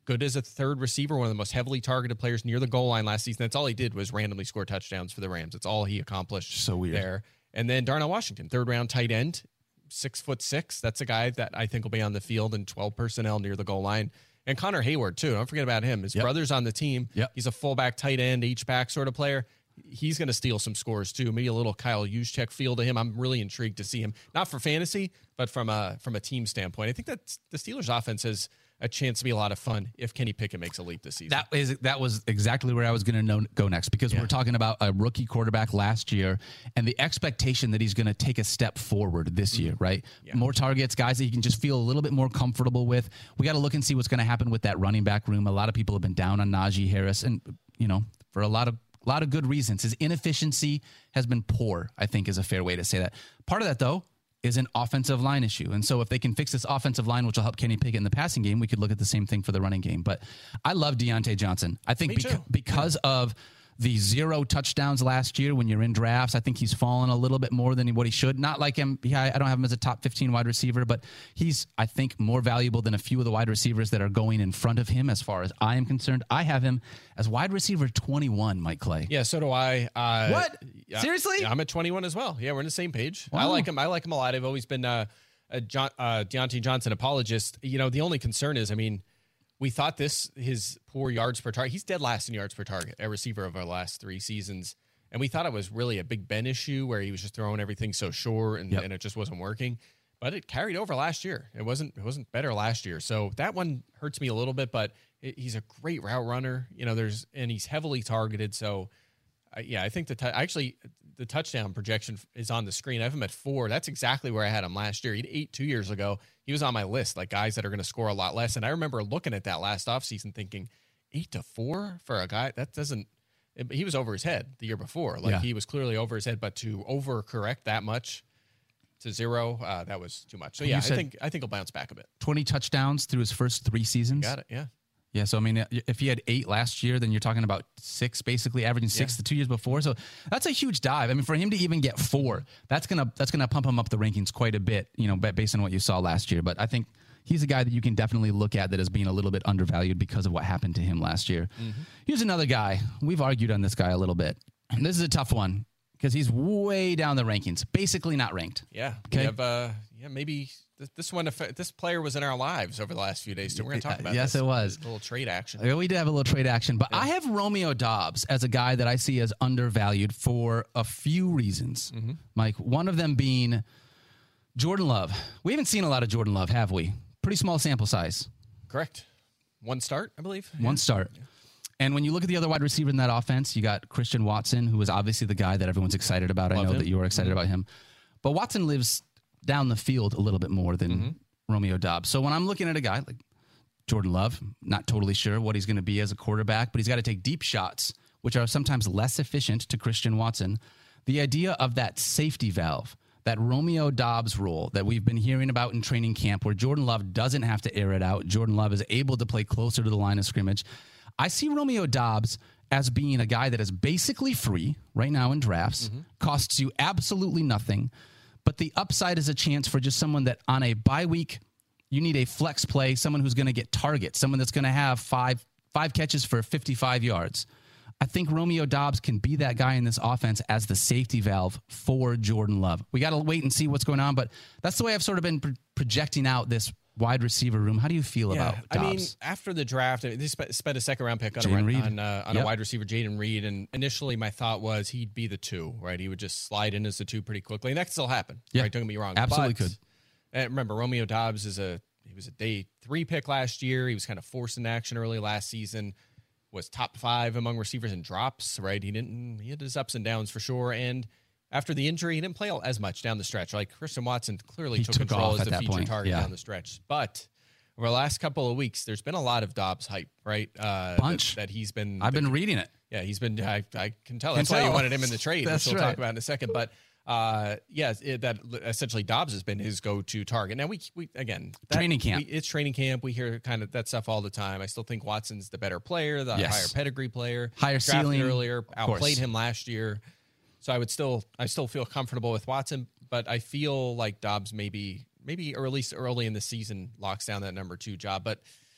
Speaker 3: good as a third receiver, one of the most heavily targeted players near the goal line last season. That's all he did was randomly score touchdowns for the Rams. That's all he accomplished.
Speaker 2: So weird.
Speaker 3: There. And then Darnell Washington, third round tight end, six foot six. That's a guy that I think will be on the field in twelve personnel near the goal line. And Connor Hayward, too. Don't forget about him. His
Speaker 2: Yep.
Speaker 3: brother's on the team.
Speaker 2: Yep.
Speaker 3: He's a fullback, tight end, H-back sort of player. He's going to steal some scores, too. Maybe a little Kyle Juszczyk feel to him. I'm really intrigued to see him. Not for fantasy, but from a, from a team standpoint. I think that the Steelers' offense has a chance to be a lot of fun if Kenny Pickett makes a leap this season.
Speaker 2: That is that was exactly where I was going to go next, because
Speaker 3: Yeah.
Speaker 2: we're talking about a rookie quarterback last year and the expectation that he's going to take a step forward this year, right?
Speaker 3: Yeah.
Speaker 2: More targets, guys that you can just feel a little bit more comfortable with. We got to look and see what's going to happen with that running back room. A lot of people have been down on Najee Harris, and you know, for a lot of a lot of good reasons. His inefficiency has been poor, I think is a fair way to say that. Part of that, though, is an offensive line issue. And so if they can fix this offensive line, which will help Kenny Pickett in the passing game, we could look at the same thing for the running game. But I love Deontay Johnson. I think
Speaker 3: Me
Speaker 2: beca-
Speaker 3: too.
Speaker 2: because of the zero touchdowns last year when you're in drafts, I think he's fallen a little bit more than what he should. Not like him. Yeah, I don't have him as a top fifteen wide receiver, but he's, I think, more valuable than a few of the wide receivers that are going in front of him as far as I am concerned. I have him as wide receiver twenty-one, Mike Clay.
Speaker 3: Yeah, so do I. Uh,
Speaker 2: What?
Speaker 3: yeah,
Speaker 2: Seriously?
Speaker 3: Yeah, I'm at twenty-one as well. Yeah, we're on the same page. I
Speaker 2: Wow.
Speaker 3: like him. I like him a lot. I've always been uh, a John, uh, Deontay Johnson apologist. You know, the only concern is, I mean, we thought this, his poor yards per target, he's dead last in yards per target, a receiver of our last three seasons. And we thought it was really a Big Ben issue where he was just throwing everything so short and,
Speaker 2: Yep.
Speaker 3: and it just wasn't working. But it carried over last year. It wasn't it wasn't better last year. So that one hurts me a little bit, but it, he's a great route runner. You know, there's and he's heavily targeted. So uh, yeah, I think the t- actually the touchdown projection is on the screen. I have him at four. That's exactly where I had him last year. He had eight two years ago. He was on my list, like guys that are going to score a lot less. And I remember looking at that last offseason thinking, eight to four for a guy that doesn't. It, he was over his head the year before. Like
Speaker 2: Yeah.
Speaker 3: he was clearly over his head, but to overcorrect that much to zero, uh, that was too much. So
Speaker 2: You
Speaker 3: yeah, I
Speaker 2: said-
Speaker 3: think I think he'll bounce back a bit.
Speaker 2: twenty touchdowns through his first three seasons.
Speaker 3: Got it. Yeah.
Speaker 2: Yeah, so I mean, if he had eight last year, then you're talking about six, basically averaging six
Speaker 3: Yeah.
Speaker 2: the two years before. So that's a huge dive. I mean, for him to even get four, that's gonna that's gonna pump him up the rankings quite a bit. You know, based on what you saw last year. But I think he's a guy that you can definitely look at that as being a little bit undervalued because of what happened to him last year.
Speaker 3: Mm-hmm.
Speaker 2: Here's another guy. We've argued on this guy a little bit. And this is a tough one because he's way down the rankings, basically not ranked.
Speaker 3: Yeah.
Speaker 2: Okay.
Speaker 3: We have, uh, yeah, maybe this, this one, this player was in our lives over the last few days. So we're going to talk about
Speaker 2: Yes,
Speaker 3: this.
Speaker 2: it was.
Speaker 3: A little trade action.
Speaker 2: Yeah, we did have a little trade action, but I have Romeo Doubs as a guy that I see as undervalued for a few reasons,
Speaker 3: Mm-hmm.
Speaker 2: Mike. One of them being Jordan Love. We haven't seen a lot of Jordan Love, have we? Pretty small sample size.
Speaker 3: Correct. One start, I believe.
Speaker 2: One start. And when you look at the other wide receiver in that offense, you got Christian Watson, who is obviously the guy that everyone's excited about. I
Speaker 3: Love
Speaker 2: know
Speaker 3: him.
Speaker 2: that you are excited about him. But Watson lives down the field a little bit more than
Speaker 3: Mm-hmm.
Speaker 2: Romeo Doubs. So when I'm looking at a guy like Jordan Love, not totally sure what he's going to be as a quarterback, but he's got to take deep shots, which are sometimes less efficient to Christian Watson. The idea of that safety valve, that Romeo Doubs rule that we've been hearing about in training camp, where Jordan Love doesn't have to air it out. Jordan Love is able to play closer to the line of scrimmage. I see Romeo Doubs as being a guy that is basically free right now in drafts, costs you absolutely nothing, but the upside is a chance for just someone that on a bye week, you need a flex play, someone who's going to get targets, someone that's going to have five five catches for fifty-five yards. I think Romeo Doubs can be that guy in this offense as the safety valve for Jordan Love. We got to wait and see what's going on, but that's the way I've sort of been pro- projecting out this wide receiver room. How do you feel
Speaker 3: Yeah,
Speaker 2: about
Speaker 3: I
Speaker 2: Doubs?
Speaker 3: mean, after the draft, I mean, they spent, spent a second round pick on, a,
Speaker 2: Jaden
Speaker 3: ri-
Speaker 2: Reed.
Speaker 3: on, uh, on
Speaker 2: Yep.
Speaker 3: a wide receiver, Jaden Reed. And initially, my thought was he'd be the two, right? He would just slide in as the two pretty quickly. And that could still happen,
Speaker 2: Yeah,
Speaker 3: right? Don't get me wrong.
Speaker 2: absolutely
Speaker 3: But,
Speaker 2: could.
Speaker 3: uh, remember, Romeo Doubs is a he was a day three pick last year. He was kind of forced into action early last season. Was top five among receivers in drops, right? He didn't. He had his ups and downs for sure. And after the injury, he didn't play as much down the stretch. Like Christian Watson clearly
Speaker 2: He
Speaker 3: took,
Speaker 2: took
Speaker 3: control
Speaker 2: off
Speaker 3: as
Speaker 2: at
Speaker 3: the
Speaker 2: that
Speaker 3: feature
Speaker 2: point,
Speaker 3: target
Speaker 2: yeah.
Speaker 3: down the stretch. But over the last couple of weeks, there's been a lot of Doubs hype, right? Uh,
Speaker 2: Bunch.
Speaker 3: that, that he's been.
Speaker 2: I've been reading it.
Speaker 3: Yeah, he's been. I, I can tell.
Speaker 2: Can
Speaker 3: That's why you
Speaker 2: tell.
Speaker 3: wanted him in the trade,
Speaker 2: That's
Speaker 3: which we'll
Speaker 2: right.
Speaker 3: talk about in a second. But uh, yes, it, that essentially Doubs has been his go-to target. Now we we again that,
Speaker 2: Training camp.
Speaker 3: we- it's training camp. We hear kind of that stuff all the time. I still think Watson's the better player, the
Speaker 2: Yes.
Speaker 3: higher pedigree player,
Speaker 2: Higher
Speaker 3: drafted
Speaker 2: ceiling,
Speaker 3: earlier,
Speaker 2: of
Speaker 3: outplayed
Speaker 2: course.
Speaker 3: him last year. So I would still, I still feel comfortable with Watson, but I feel like Doubs maybe, maybe or at least early in the season locks down that number two job. But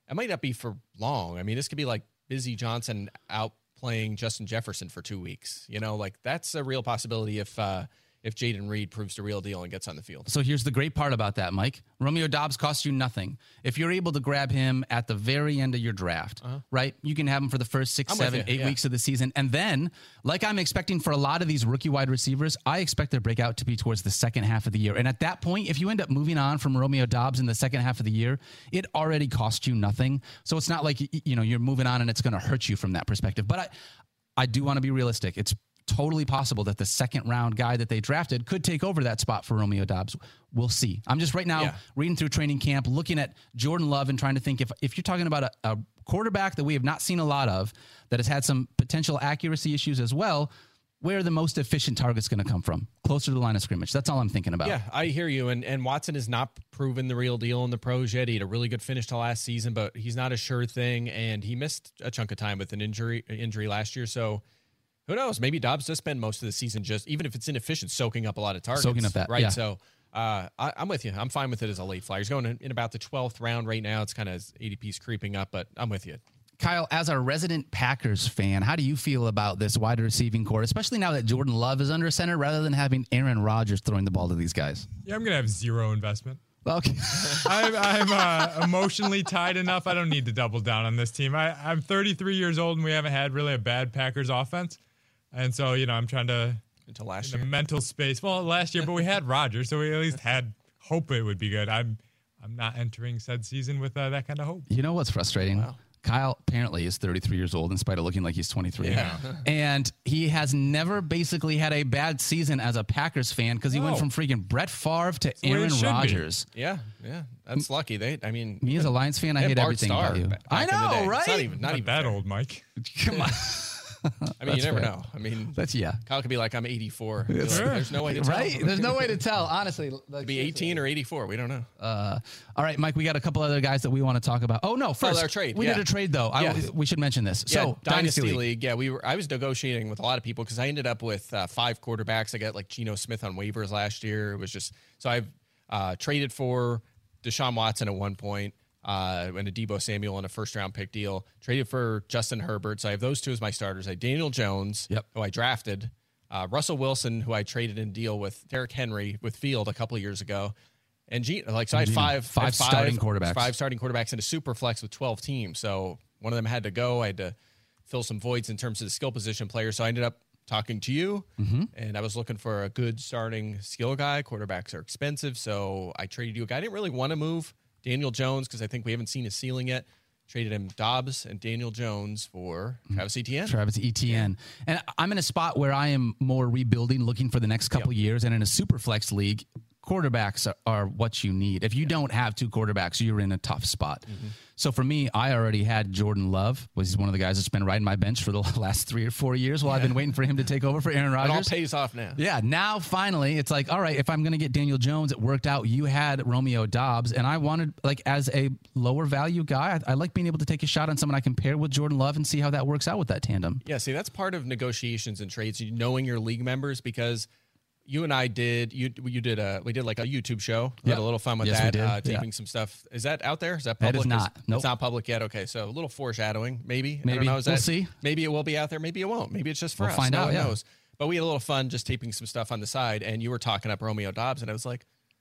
Speaker 3: it might not be for long. I mean, this could be like Busy Johnson out playing Justin Jefferson for two weeks. You know, like that's a real possibility if uh, if Jaden Reed proves the real deal and gets on the field.
Speaker 2: So here's the great part about that, Mike. Romeo Doubs costs you nothing. If you're able to grab him at the very end of your draft, uh-huh. right, you can have him for the first six,
Speaker 3: I'm
Speaker 2: seven, eight
Speaker 3: yeah.
Speaker 2: weeks of the season. And then, like I'm expecting for a lot of these rookie wide receivers, I expect their breakout to be towards the second half of the year. And at that point, if you end up moving on from Romeo Doubs in the second half of the year, it already cost you nothing. So it's not like, you know, you're moving on and it's going to hurt you from that perspective. But I, I do want to be realistic. It's totally possible that the second round guy that they drafted could take over that spot for Romeo Doubs. We'll see. I'm just right now
Speaker 3: yeah.
Speaker 2: reading through training camp, looking at Jordan Love and trying to think if, if you're talking about a, a quarterback that we have not seen a lot of, that has had some potential accuracy issues as well, where are the most efficient targets going to come from? Closer to the line of scrimmage. That's all I'm thinking about.
Speaker 3: Yeah, I hear you. And and Watson has not proven the real deal in the pros yet. He had a really good finish to last season, but he's not a sure thing. And he missed a chunk of time with an injury injury last year. So who knows? Maybe Dobbs does spend most of the season just, even if it's inefficient, soaking up a lot of targets.
Speaker 2: Soaking up that,
Speaker 3: right?
Speaker 2: yeah.
Speaker 3: So uh, I, I'm with you. I'm fine with it as a late flyer. He's going in, in about the twelfth round right now. It's kind of A D P's creeping up, but I'm with you.
Speaker 2: Kyle, as a resident Packers fan, how do you feel about this wide receiving core, especially now that Jordan Love is under center rather than having Aaron Rodgers throwing the ball to these guys?
Speaker 4: Yeah, I'm going to have zero investment.
Speaker 2: Okay.
Speaker 4: I'm, I'm uh, emotionally tied enough. I don't need to double down on this team. I, I'm thirty-three years old, and we haven't had really a bad Packers offense. And so, you know, I'm trying to
Speaker 3: until last
Speaker 4: in
Speaker 3: year
Speaker 4: the mental space. Well, last year, but we had Rodgers, so we at least had hope it would be good. I'm I'm not entering said season with uh, that kind of hope.
Speaker 2: You know what's frustrating?
Speaker 3: Wow.
Speaker 2: Kyle apparently is thirty-three years old in spite of looking like he's twenty-three.
Speaker 3: Yeah.
Speaker 2: And he has never basically had a bad season as a Packers fan because he
Speaker 3: No.
Speaker 2: went from freaking Brett Favre to
Speaker 4: the way it
Speaker 2: Aaron
Speaker 4: should be.
Speaker 2: Rodgers.
Speaker 3: Yeah, yeah, that's lucky. They, I mean,
Speaker 2: Me as a Lions fan, I
Speaker 3: they had
Speaker 2: hate
Speaker 3: Bart
Speaker 2: everything
Speaker 3: Starr
Speaker 2: about you.
Speaker 3: back
Speaker 2: I
Speaker 3: in the
Speaker 2: know,
Speaker 3: day.
Speaker 2: right?
Speaker 3: It's not even, not
Speaker 4: Not
Speaker 3: even
Speaker 4: that
Speaker 3: fair.
Speaker 4: old, Mike.
Speaker 2: Come on.
Speaker 3: I mean, you
Speaker 2: That's
Speaker 3: never
Speaker 2: fair.
Speaker 3: know. I mean,
Speaker 2: That's, yeah.
Speaker 3: Kyle could be like, I'm eighty-four. Be like,
Speaker 4: Sure.
Speaker 3: There's no way to tell.
Speaker 2: Right? There's no way to tell, honestly.
Speaker 3: Could be eighteen or eighty-four. We don't know.
Speaker 2: Uh, all right, Mike, we got a couple other guys that we want to talk about. Oh, no, first,
Speaker 3: our trade,
Speaker 2: we
Speaker 3: yeah.
Speaker 2: did a trade, though. I,
Speaker 3: Yeah.
Speaker 2: we should mention this.
Speaker 3: Yeah,
Speaker 2: So,
Speaker 3: Dynasty,
Speaker 2: League.
Speaker 3: League. Yeah, we were. I was negotiating with a lot of people because I ended up with uh, five quarterbacks. I got like Geno Smith on waivers last year. It was just so I've uh, traded for Deshaun Watson at one point. Uh, and a Deebo Samuel and a first round pick deal. Traded for Justin Herbert. So I have those two as my starters. I have Daniel Jones,
Speaker 2: Yep.
Speaker 3: who I drafted. Uh, Russell Wilson, who I traded in a deal with Derrick Henry with Field a couple of years ago. And G- like so I had
Speaker 2: Geno.
Speaker 3: five,
Speaker 2: Five
Speaker 3: I had
Speaker 2: starting quarterbacks.
Speaker 3: Five starting quarterbacks in a super flex with twelve teams. So one of them had to go. I had to fill some voids in terms of the skill position player. So I ended up talking to you,
Speaker 2: Mm-hmm.
Speaker 3: and I was looking for a good starting skill guy. Quarterbacks are expensive, so I traded you a guy. I didn't really want to move Daniel Jones because I think we haven't seen his ceiling yet. Traded him Dobbs and Daniel Jones for Travis Etienne.
Speaker 2: Travis Etienne. And I'm in a spot where I am more rebuilding, looking for the next couple
Speaker 3: Yep.
Speaker 2: years. And in a super flex league, quarterbacks are, are what you need. If you don't have two quarterbacks, you're in a tough spot.
Speaker 3: Mm-hmm.
Speaker 2: So for me, I already had Jordan Love, was he's one of the guys that's been riding my bench for the last three or four years while I've been waiting for him to take over for Aaron
Speaker 3: It all
Speaker 2: Rodgers.
Speaker 3: pays off now.
Speaker 2: Yeah, now finally it's like, all right, if I'm going to get Daniel Jones, it worked out. You had Romeo Doubs, and I wanted, like, as a lower value guy, I, I like being able to take a shot on someone I can pair with Jordan Love and see how that works out with that tandem.
Speaker 3: Yeah, see, that's part of negotiations and trades, you knowing your league members, because you and I did you you did a we did like a YouTube show. We
Speaker 2: Yep.
Speaker 3: had a little fun with
Speaker 2: Yes, we
Speaker 3: that.
Speaker 2: did.
Speaker 3: Uh, taping
Speaker 2: Yeah.
Speaker 3: some stuff. Is that out there? Is that
Speaker 2: That
Speaker 3: public?
Speaker 2: is not. Nope.
Speaker 3: It's not public yet. Okay, so a little foreshadowing, maybe. I
Speaker 2: Maybe.
Speaker 3: don't know. Is
Speaker 2: We'll
Speaker 3: that,
Speaker 2: see.
Speaker 3: Maybe it will be out there. Maybe it won't. Maybe it's just for
Speaker 2: We'll
Speaker 3: us.
Speaker 2: find
Speaker 3: no
Speaker 2: out,
Speaker 3: one
Speaker 2: yeah.
Speaker 3: knows. But we had a little fun just taping some stuff on the side, and you were talking up Romeo Doubs, and I was like,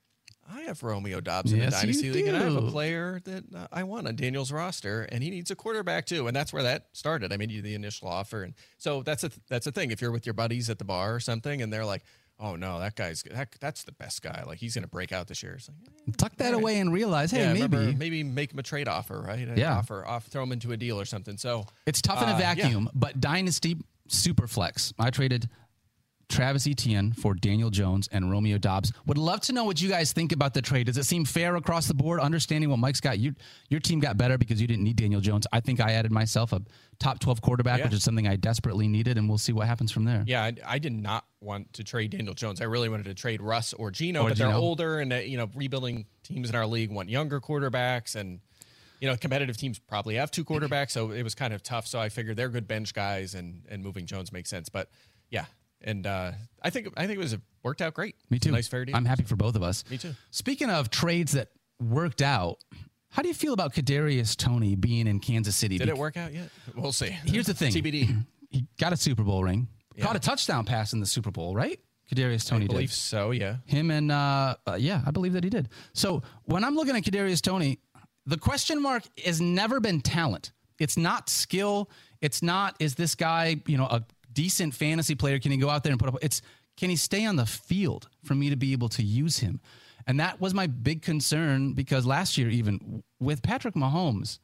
Speaker 3: I have Romeo Doubs in
Speaker 2: Yes,
Speaker 3: the Dynasty
Speaker 2: you
Speaker 3: League, and I have a
Speaker 2: do.
Speaker 3: player that uh, I want on Daniel's roster, and he needs a quarterback too. And that's where that started. I made you the initial offer, and so that's a that's a thing. If you're with your buddies at the bar or something, and they're like, "Oh no, that guy's that, that's the best guy. Like he's gonna break out this year." It's like, eh,
Speaker 2: Tuck that
Speaker 3: all right.
Speaker 2: away and realize, hey,
Speaker 3: yeah,
Speaker 2: maybe.
Speaker 3: remember, maybe make him a trade offer, right? An
Speaker 2: Yeah.
Speaker 3: offer off, throw him into a deal or something. So
Speaker 2: It's tough in a
Speaker 3: Uh, yeah.
Speaker 2: vacuum, but Dynasty, super flex. I traded Travis Etienne for Daniel Jones and Romeo Doubs. Would love to know what you guys think about the trade. Does it seem fair across the board? Understanding what Mike's got, you, your team got better because you didn't need Daniel Jones. I think I added myself a top twelve quarterback,
Speaker 3: Yeah.
Speaker 2: which is something I desperately needed, and we'll see what happens from there.
Speaker 3: Yeah, I, I did not want to trade Daniel Jones. I really wanted to trade Russ or Geno,
Speaker 2: Or
Speaker 3: but they're
Speaker 2: Geno.
Speaker 3: older, and uh, you know, rebuilding teams in our league want younger quarterbacks, and you know, competitive teams probably have two quarterbacks, so it was kind of tough. So I figured they're good bench guys, and and moving Jones makes sense. But yeah, and uh, I think I think it was a, worked out great.
Speaker 2: Me
Speaker 3: It's a
Speaker 2: too.
Speaker 3: nice fair deal.
Speaker 2: I'm happy for both of us.
Speaker 3: Me too.
Speaker 2: Speaking of trades that worked out, How do you feel about Kadarius Toney being in Kansas City?
Speaker 3: Did it work out yet? We'll see.
Speaker 2: Here's the thing.
Speaker 3: T B D.
Speaker 2: He got a Super Bowl ring.
Speaker 3: Yeah.
Speaker 2: Caught a touchdown pass in the Super Bowl, right? Kadarius Toney
Speaker 3: I believe
Speaker 2: did.
Speaker 3: so, yeah.
Speaker 2: Him and, uh, uh, yeah, I believe that he did. So when I'm looking at Kadarius Toney, the question mark has never been talent. It's not skill. It's not, is this guy, you know, a decent fantasy player? Can he go out there and put up? It's, can he stay on the field for me to be able to use him? And that was my big concern because last year, even with Patrick Mahomes,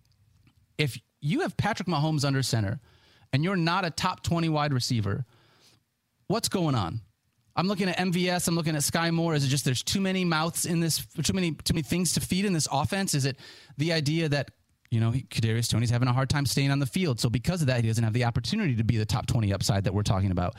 Speaker 2: if you have Patrick Mahomes under center and you're not a top twenty wide receiver, what's going on? I'm looking at M V S. I'm looking at Sky Moore. Is it just there's too many mouths in this, too many too many things to feed in this offense? Is it the idea that, you know, Kadarius Toney's having a hard time staying on the field, so because of that, he doesn't have the opportunity to be the top twenty upside that we're talking about?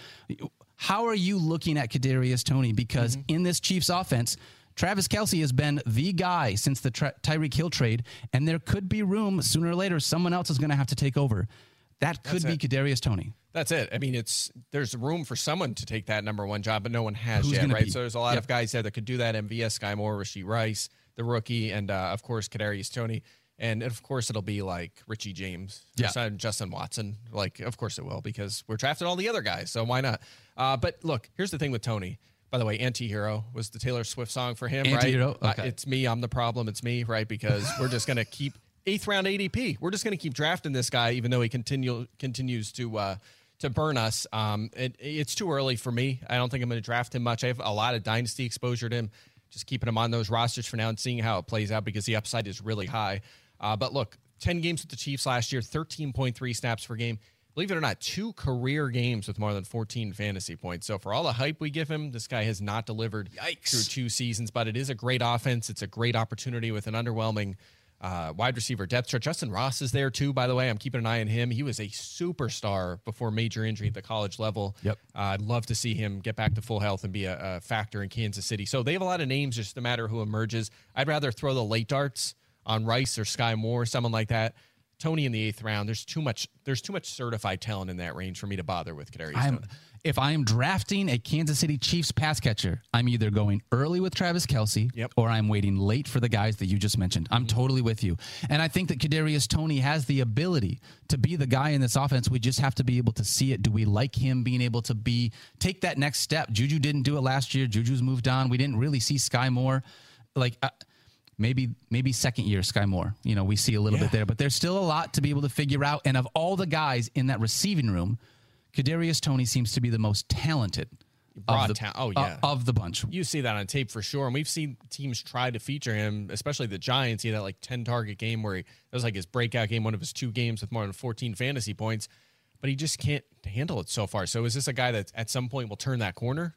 Speaker 2: How are you looking at Kadarius Toney? Because mm-hmm. in this Chiefs offense, Travis Kelce has been the guy since the Tra- Tyreek Hill trade, and there could be room sooner or later. Someone else is going to have to take over. That could That's be it. Kadarius Toney.
Speaker 3: That's it. I mean, it's there's room for someone to take that number one job, but no one has
Speaker 2: Who's
Speaker 3: yet, right?
Speaker 2: Be?
Speaker 3: So there's a lot
Speaker 2: yep.
Speaker 3: of guys there that could do that. M V S, Sky Moore, Rashee Rice, the rookie, and uh, of course Kadarius Toney. And of course, it'll be like Richie James,
Speaker 2: yeah.
Speaker 3: Justin Watson. Like, of course it will, because we're drafting all the other guys. So why not? Uh, but look, here's the thing with Toney. By the way, Anti-Hero was the Taylor Swift song for him,
Speaker 2: Anti-Hero?
Speaker 3: right?
Speaker 2: Okay.
Speaker 3: Uh, it's me. I'm the problem. It's me, right? Because we're just going to keep eighth round A D P. We're just going to keep drafting this guy, even though he continue continues to uh, to burn us. Um, it, it's too early for me. I don't think I'm going to draft him much. I have a lot of dynasty exposure to him. Just keeping him on those rosters for now and seeing how it plays out because the upside is really high. Uh, but look, ten games with the Chiefs last year, thirteen point three snaps per game. Believe it or not, two career games with more than fourteen fantasy points. So for all the hype we give him, this guy has not delivered
Speaker 2: Yikes.
Speaker 3: through two seasons. But it is a great offense. It's a great opportunity with an underwhelming uh, wide receiver depth chart. Justin Ross is there too, by the way. I'm keeping an eye on him. He was a superstar before major injury at the college level.
Speaker 2: Yep.
Speaker 3: Uh, I'd love to see him get back to full health and be a, a factor in Kansas City. So they have a lot of names, just no matter who emerges. I'd rather throw the late darts on Rice or Sky Moore, someone like that. Toney in the eighth round. There's too much. There's too much certified talent in that range for me to bother with Kadarius Toney.
Speaker 2: If I am drafting a Kansas City Chiefs pass catcher, I'm either going early with Travis Kelce,
Speaker 3: yep.
Speaker 2: or I'm waiting late for the guys that you just mentioned. I'm mm-hmm. totally with you, and I think that Kadarius Toney has the ability to be the guy in this offense. We just have to be able to see it. Do we like him being able to be take that next step? Juju didn't do it last year. Juju's moved on. We didn't really see Sky Moore, like. Uh, Maybe maybe second year Sky Moore. You know, we see a little
Speaker 3: yeah.
Speaker 2: bit there, but there's still a lot to be able to figure out. And of all the guys in that receiving room, Kadarius Toney seems to be the most talented of the,
Speaker 3: ta- oh, yeah.
Speaker 2: uh, of the bunch.
Speaker 3: You see that on tape for sure. And we've seen teams try to feature him, especially the Giants. He had that like ten target game where he, that was like his breakout game, one of his two games with more than fourteen fantasy points, but he just can't handle it so far. So is this a guy that at some point will turn that corner?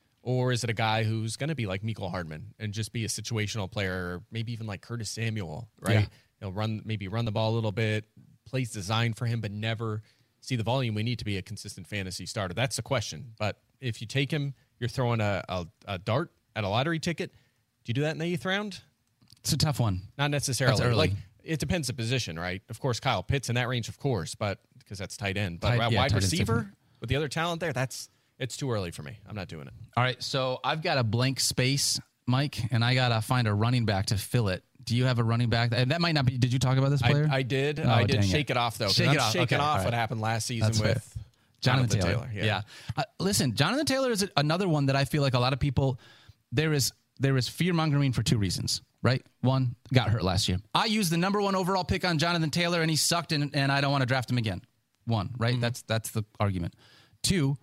Speaker 3: Or is it a guy who's going to be like Mecole Hardman and just be a situational player, or maybe even like Curtis Samuel, right?
Speaker 2: Yeah.
Speaker 3: He'll run, maybe run the ball a little bit, plays designed for him, but never see the volume we need to be a consistent fantasy starter. That's the question. But if you take him, you're throwing a, a, a dart at a lottery ticket. Do you do that in the eighth round?
Speaker 2: It's a tough one.
Speaker 3: Not necessarily.
Speaker 2: That's early.
Speaker 3: Like it depends the position, right? Of course, Kyle Pitts in that range, of course, but because that's tight end. But
Speaker 2: Tight- yeah,
Speaker 3: wide
Speaker 2: tight end's
Speaker 3: receiver
Speaker 2: different.
Speaker 3: with the other talent there, that's it's too early for me. I'm not doing it.
Speaker 2: All right, so I've got a blank space, Mike, and I got to find a running back to fill it. Do you have a running back? And that might not be. Did you talk about this player?
Speaker 3: I, I did.
Speaker 2: Oh,
Speaker 3: I did
Speaker 2: dang
Speaker 3: shake
Speaker 2: it.
Speaker 3: it, off, though. 'cause
Speaker 2: Shake
Speaker 3: I'm
Speaker 2: it off.
Speaker 3: shaking
Speaker 2: Okay,
Speaker 3: off
Speaker 2: all right.
Speaker 3: what happened last season
Speaker 2: That's
Speaker 3: with
Speaker 2: fair. Jonathan, Jonathan Taylor.
Speaker 3: Taylor.
Speaker 2: Yeah. yeah. Uh, listen, Jonathan Taylor is another one that I feel like a lot of people, there is there is fear mongering for two reasons, right? One, got hurt last year. I used the number one overall pick on Jonathan Taylor, and he sucked, and, and I don't want to draft him again. One, right? Mm-hmm. That's that's the argument. Two,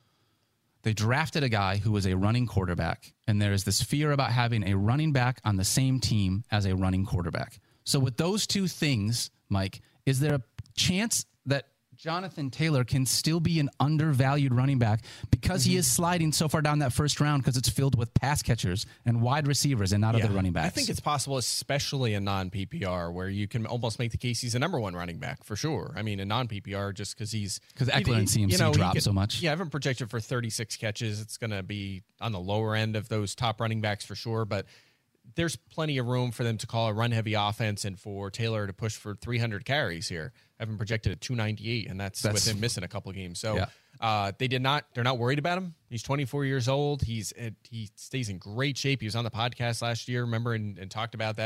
Speaker 2: they drafted a guy who was a running quarterback, and there is this fear about having a running back on the same team as a running quarterback. So with those two things, Mike, is there a chance that Jonathan Taylor can still be an undervalued running back because mm-hmm. he is sliding so far down that first round because it's filled with pass catchers and wide receivers and not
Speaker 3: yeah.
Speaker 2: other running backs?
Speaker 3: I think it's possible, especially in non-P P R, where you can almost make the case he's a number one running back for sure. I mean, in non-P P R, just because he's...
Speaker 2: Because Eckler and C M C
Speaker 3: you know,
Speaker 2: drop
Speaker 3: could,
Speaker 2: so much.
Speaker 3: Yeah, I haven't projected for thirty-six catches. It's going to be on the lower end of those top running backs for sure, but there's plenty of room for them to call a run-heavy offense and for Taylor to push for three hundred carries here. I haven't projected at two ninety-eight, and that's, that's with him missing a couple of games. So
Speaker 2: yeah.
Speaker 3: uh, they did not. They're not worried about him. He's twenty-four years old. He's he stays in great shape. He was on the podcast last year, remember, and, and talked about that.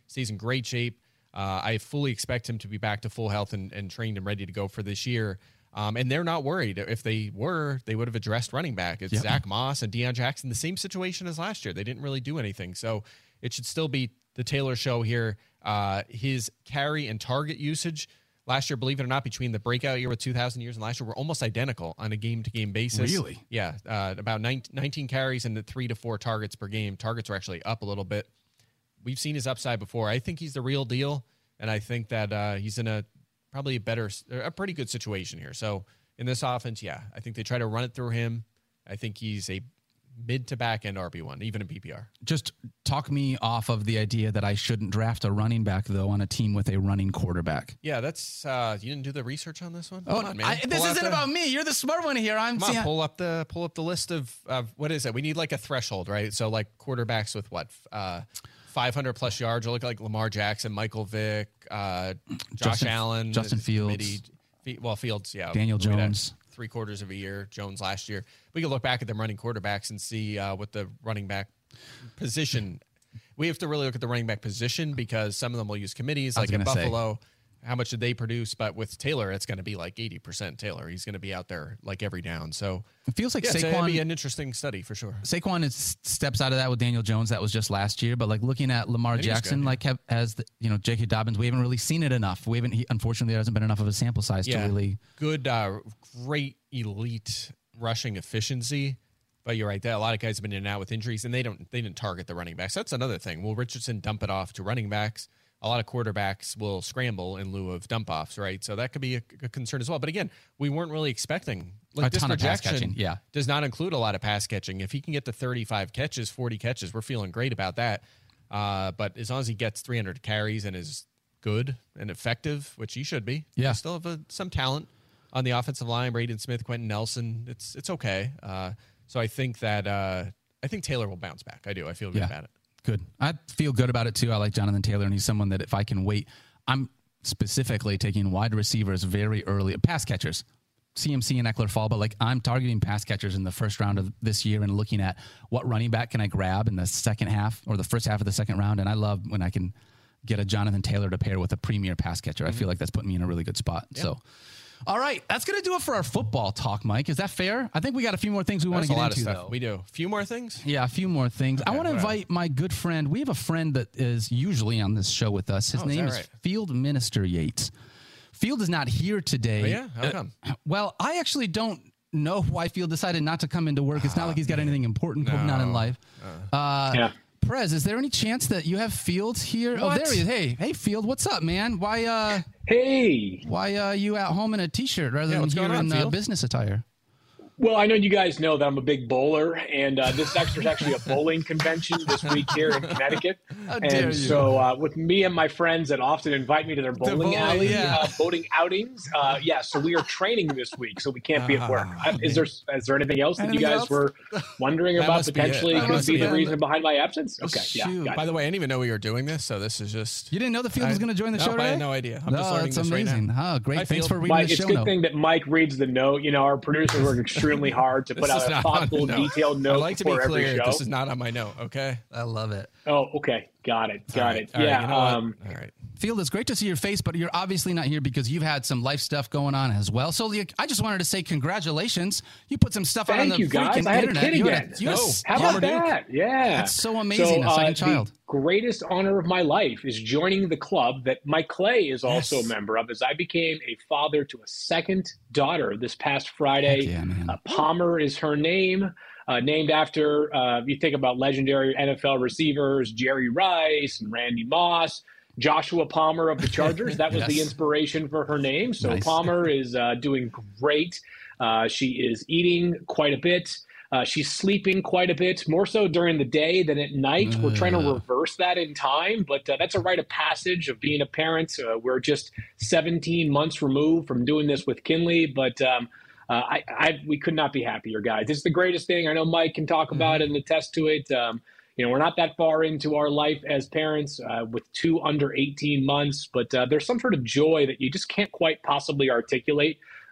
Speaker 3: Stays in great shape. Uh, I fully expect him to be back to full health and, and trained and ready to go for this year. Um, and they're not worried. If they were, they would have addressed running back. It's
Speaker 2: Yep.
Speaker 3: Zach Moss and Deion Jackson, the same situation as last year. They didn't really do anything. So it should still be the Taylor show here. Uh, his carry and target usage last year, believe it or not, between the breakout year with two thousand years and last year, were almost identical on a game-to-game basis.
Speaker 2: Really?
Speaker 3: Yeah, uh, about nineteen carries and the three to four targets per game. Targets are actually up a little bit. We've seen his upside before. I think he's the real deal, and I think that uh, he's in a probably a better, a pretty good situation here. So in this offense, yeah, I think they try to run it through him. I think he's a mid to back end R B one, even in P P R.
Speaker 2: Just talk me off of the idea that I shouldn't draft a running back, though, on a team with a running quarterback.
Speaker 3: Yeah, that's, uh, you didn't do the research on this one?
Speaker 2: Oh,
Speaker 3: Come on, man.
Speaker 2: I,
Speaker 3: Pull
Speaker 2: this
Speaker 3: out
Speaker 2: isn't
Speaker 3: the-
Speaker 2: about me. You're the smart one here. I'm
Speaker 3: Come on,
Speaker 2: see-
Speaker 3: pull up the pull up the list of, of what is it? We need like a threshold, right? So like quarterbacks with what, uh, five hundred plus yards. Or look like Lamar Jackson, Michael Vick, uh, Josh
Speaker 2: Justin-
Speaker 3: Allen,
Speaker 2: Justin
Speaker 3: the
Speaker 2: Fields.
Speaker 3: committee. Fe- Well, Fields, yeah.
Speaker 2: Daniel
Speaker 3: We had
Speaker 2: Jones.
Speaker 3: three quarters of a year. Jones last year. We can look back at them running quarterbacks and see uh, what the running back position. We have to really look at the running back position because some of them will use committees,
Speaker 2: I was
Speaker 3: like in
Speaker 2: gonna say.
Speaker 3: Buffalo. How much did they produce? But with Taylor, it's going to be like eighty percent Taylor. He's going to be out there like every down. So
Speaker 2: It feels like
Speaker 3: yeah, so it'd
Speaker 2: Saquon.
Speaker 3: be an interesting study for sure.
Speaker 2: Saquon is, steps out of that with Daniel Jones. That was just last year. But like looking at Lamar
Speaker 3: think he's
Speaker 2: Jackson,
Speaker 3: good, yeah.
Speaker 2: like have, as the, you know, J K. Dobbins, we haven't really seen it enough. We haven't. He, unfortunately, there hasn't been enough of a sample size to really.
Speaker 3: good, uh, great elite rushing efficiency. But you're right. That a lot of guys have been in and out with injuries, and they don't they didn't target the running backs. That's another thing. Will Richardson dump it off to running backs? A lot of quarterbacks will scramble in lieu of dump offs, right? So that could be a, a concern as well. But again, we weren't really expecting like
Speaker 2: A
Speaker 3: this
Speaker 2: ton of pass
Speaker 3: projection.
Speaker 2: catching, yeah.
Speaker 3: Does not include a lot of pass catching. If he can get to thirty-five catches, forty catches, we're feeling great about that. Uh, but as long as he gets three hundred carries and is good and effective, which he should be,
Speaker 2: Yeah.
Speaker 3: we still have a, some talent on the offensive line. Braden Smith, Quentin Nelson, it's it's okay. Uh, so I think that uh, I think Taylor will bounce back. I do. I feel good
Speaker 2: Yeah.
Speaker 3: about it.
Speaker 2: Good. I feel good about it too. I like Jonathan Taylor, and he's someone that if I can wait, I'm specifically taking wide receivers very early, pass catchers, C M C and Eckler fall, but like I'm targeting pass catchers in the first round of this year and looking at what running back can I grab in the second half or the first half of the second round. And I love when I can get a Jonathan Taylor to pair with a premier pass catcher.
Speaker 3: Mm-hmm.
Speaker 2: I feel like that's putting me in a really good spot. So, all right, that's going to do it for our football talk, Mike. Is that fair? I think we got a few more things we want
Speaker 3: That's
Speaker 2: to
Speaker 3: a
Speaker 2: get
Speaker 3: lot
Speaker 2: into,
Speaker 3: of stuff.
Speaker 2: though.
Speaker 3: We do. A few more things?
Speaker 2: Yeah, a few more things. I
Speaker 3: Okay,
Speaker 2: want to
Speaker 3: whatever.
Speaker 2: invite my good friend. We have a friend that is usually on this show with us. His
Speaker 3: Oh, is
Speaker 2: name
Speaker 3: that
Speaker 2: is
Speaker 3: right?
Speaker 2: Field Minister Yates. Field is not here today.
Speaker 3: Oh, yeah? How
Speaker 2: Uh,
Speaker 3: come?
Speaker 2: well, I actually don't know why Field decided not to come into work. It's not like he's got anything important going on in
Speaker 3: No.
Speaker 2: life. Uh,
Speaker 5: Yeah.
Speaker 2: Prez, is there any chance that you have Field here? Oh,
Speaker 3: What?
Speaker 2: there he is. Hey, hey, Field, what's up, man? Why, uh,
Speaker 5: Hey,
Speaker 2: why, uh, you at home in a t-shirt rather
Speaker 3: Yeah,
Speaker 2: than
Speaker 3: what's
Speaker 2: here
Speaker 3: going on,
Speaker 2: in uh,
Speaker 3: Field?
Speaker 2: business attire?
Speaker 5: well, I know you guys know that I'm a big bowler, and uh, this actually is actually a bowling convention this week here in Connecticut.
Speaker 2: How dare
Speaker 5: And
Speaker 2: you.
Speaker 5: so, uh, with me and my friends that often invite me to their bowling
Speaker 2: bowling,
Speaker 5: alley,
Speaker 2: yeah.
Speaker 5: uh, boating outings, uh, yeah. So we are training this week, so we can't be at work.
Speaker 3: Ah,
Speaker 5: Uh, is there is there anything else that you
Speaker 2: Anything
Speaker 5: guys
Speaker 2: else?
Speaker 5: were wondering
Speaker 3: That
Speaker 5: about
Speaker 3: must be it.
Speaker 5: potentially
Speaker 3: That
Speaker 5: could
Speaker 3: must
Speaker 5: be
Speaker 3: be
Speaker 5: the
Speaker 3: it.
Speaker 5: reason behind my absence? Okay, yeah.
Speaker 2: Shoot.
Speaker 5: got it.
Speaker 3: By the way, I didn't even know we were doing this, so this is just.
Speaker 2: You didn't know the Field was
Speaker 3: I-
Speaker 2: going to join the
Speaker 3: nope,
Speaker 2: show
Speaker 3: I
Speaker 2: today?
Speaker 3: had no idea. I'm
Speaker 2: no,
Speaker 3: just learning
Speaker 2: that's
Speaker 3: this right
Speaker 2: amazing.
Speaker 3: now.
Speaker 2: Oh, great.
Speaker 3: Hi,
Speaker 2: Thanks
Speaker 3: Field.
Speaker 2: for reading
Speaker 5: Mike,
Speaker 2: the
Speaker 5: it's
Speaker 2: show
Speaker 5: a good
Speaker 2: note.
Speaker 5: thing that Mike reads the note. You know, our producers work extremely hard to put
Speaker 3: This
Speaker 5: out
Speaker 3: is
Speaker 5: a
Speaker 3: not on
Speaker 5: thoughtful,
Speaker 3: the note.
Speaker 5: detailed
Speaker 3: I
Speaker 5: note
Speaker 3: like to be
Speaker 5: before every
Speaker 3: clear.
Speaker 5: show.
Speaker 3: This is not on my note, okay?
Speaker 2: I love it.
Speaker 5: Oh, okay. Got it. Got
Speaker 3: All right,
Speaker 5: it.
Speaker 3: all right,
Speaker 5: yeah.
Speaker 3: you know what?
Speaker 5: um,
Speaker 3: All right.
Speaker 2: Field, it's great to see your face, but you're obviously not here because you've had some life stuff going on as well. So like, I just wanted to say congratulations. You put some stuff out on
Speaker 5: Thank
Speaker 2: the
Speaker 5: you, guys.
Speaker 2: freaking
Speaker 5: I had a
Speaker 2: internet.
Speaker 5: kid
Speaker 2: You had
Speaker 5: again.
Speaker 2: a- you had a-
Speaker 3: No.
Speaker 5: How
Speaker 2: yeah.
Speaker 5: about that? Yeah.
Speaker 2: That's so amazing, a second
Speaker 5: uh,
Speaker 2: child.
Speaker 5: The greatest honor of my life is joining the club that Mike Clay is also
Speaker 3: Yes.
Speaker 5: a member of, as I became a father to a second daughter this past Friday.
Speaker 2: Heck yeah, man.
Speaker 5: Uh, Palmer is her name. Uh, named after, uh, you think about legendary N F L receivers, Jerry Rice and Randy Moss, Joshua Palmer of the Chargers. That was the
Speaker 2: Yes.
Speaker 5: inspiration for her name. So
Speaker 2: Nice.
Speaker 5: Palmer is uh, doing great. Uh, she is eating quite a bit. Uh, she's sleeping quite a bit, more so during the day than at night. We're trying to
Speaker 2: Uh.
Speaker 5: reverse that in time, but uh, that's a rite of passage of being a parent. Uh, we're just seventeen months removed from doing this with Kinley, but um, uh, I, I we could not be happier, guys. This is the greatest thing. I know Mike can talk about it and attest to it. Um, you know, we're not that far into our life as parents uh, with two under eighteen months, but uh, there's some sort of joy that you just can't quite possibly articulate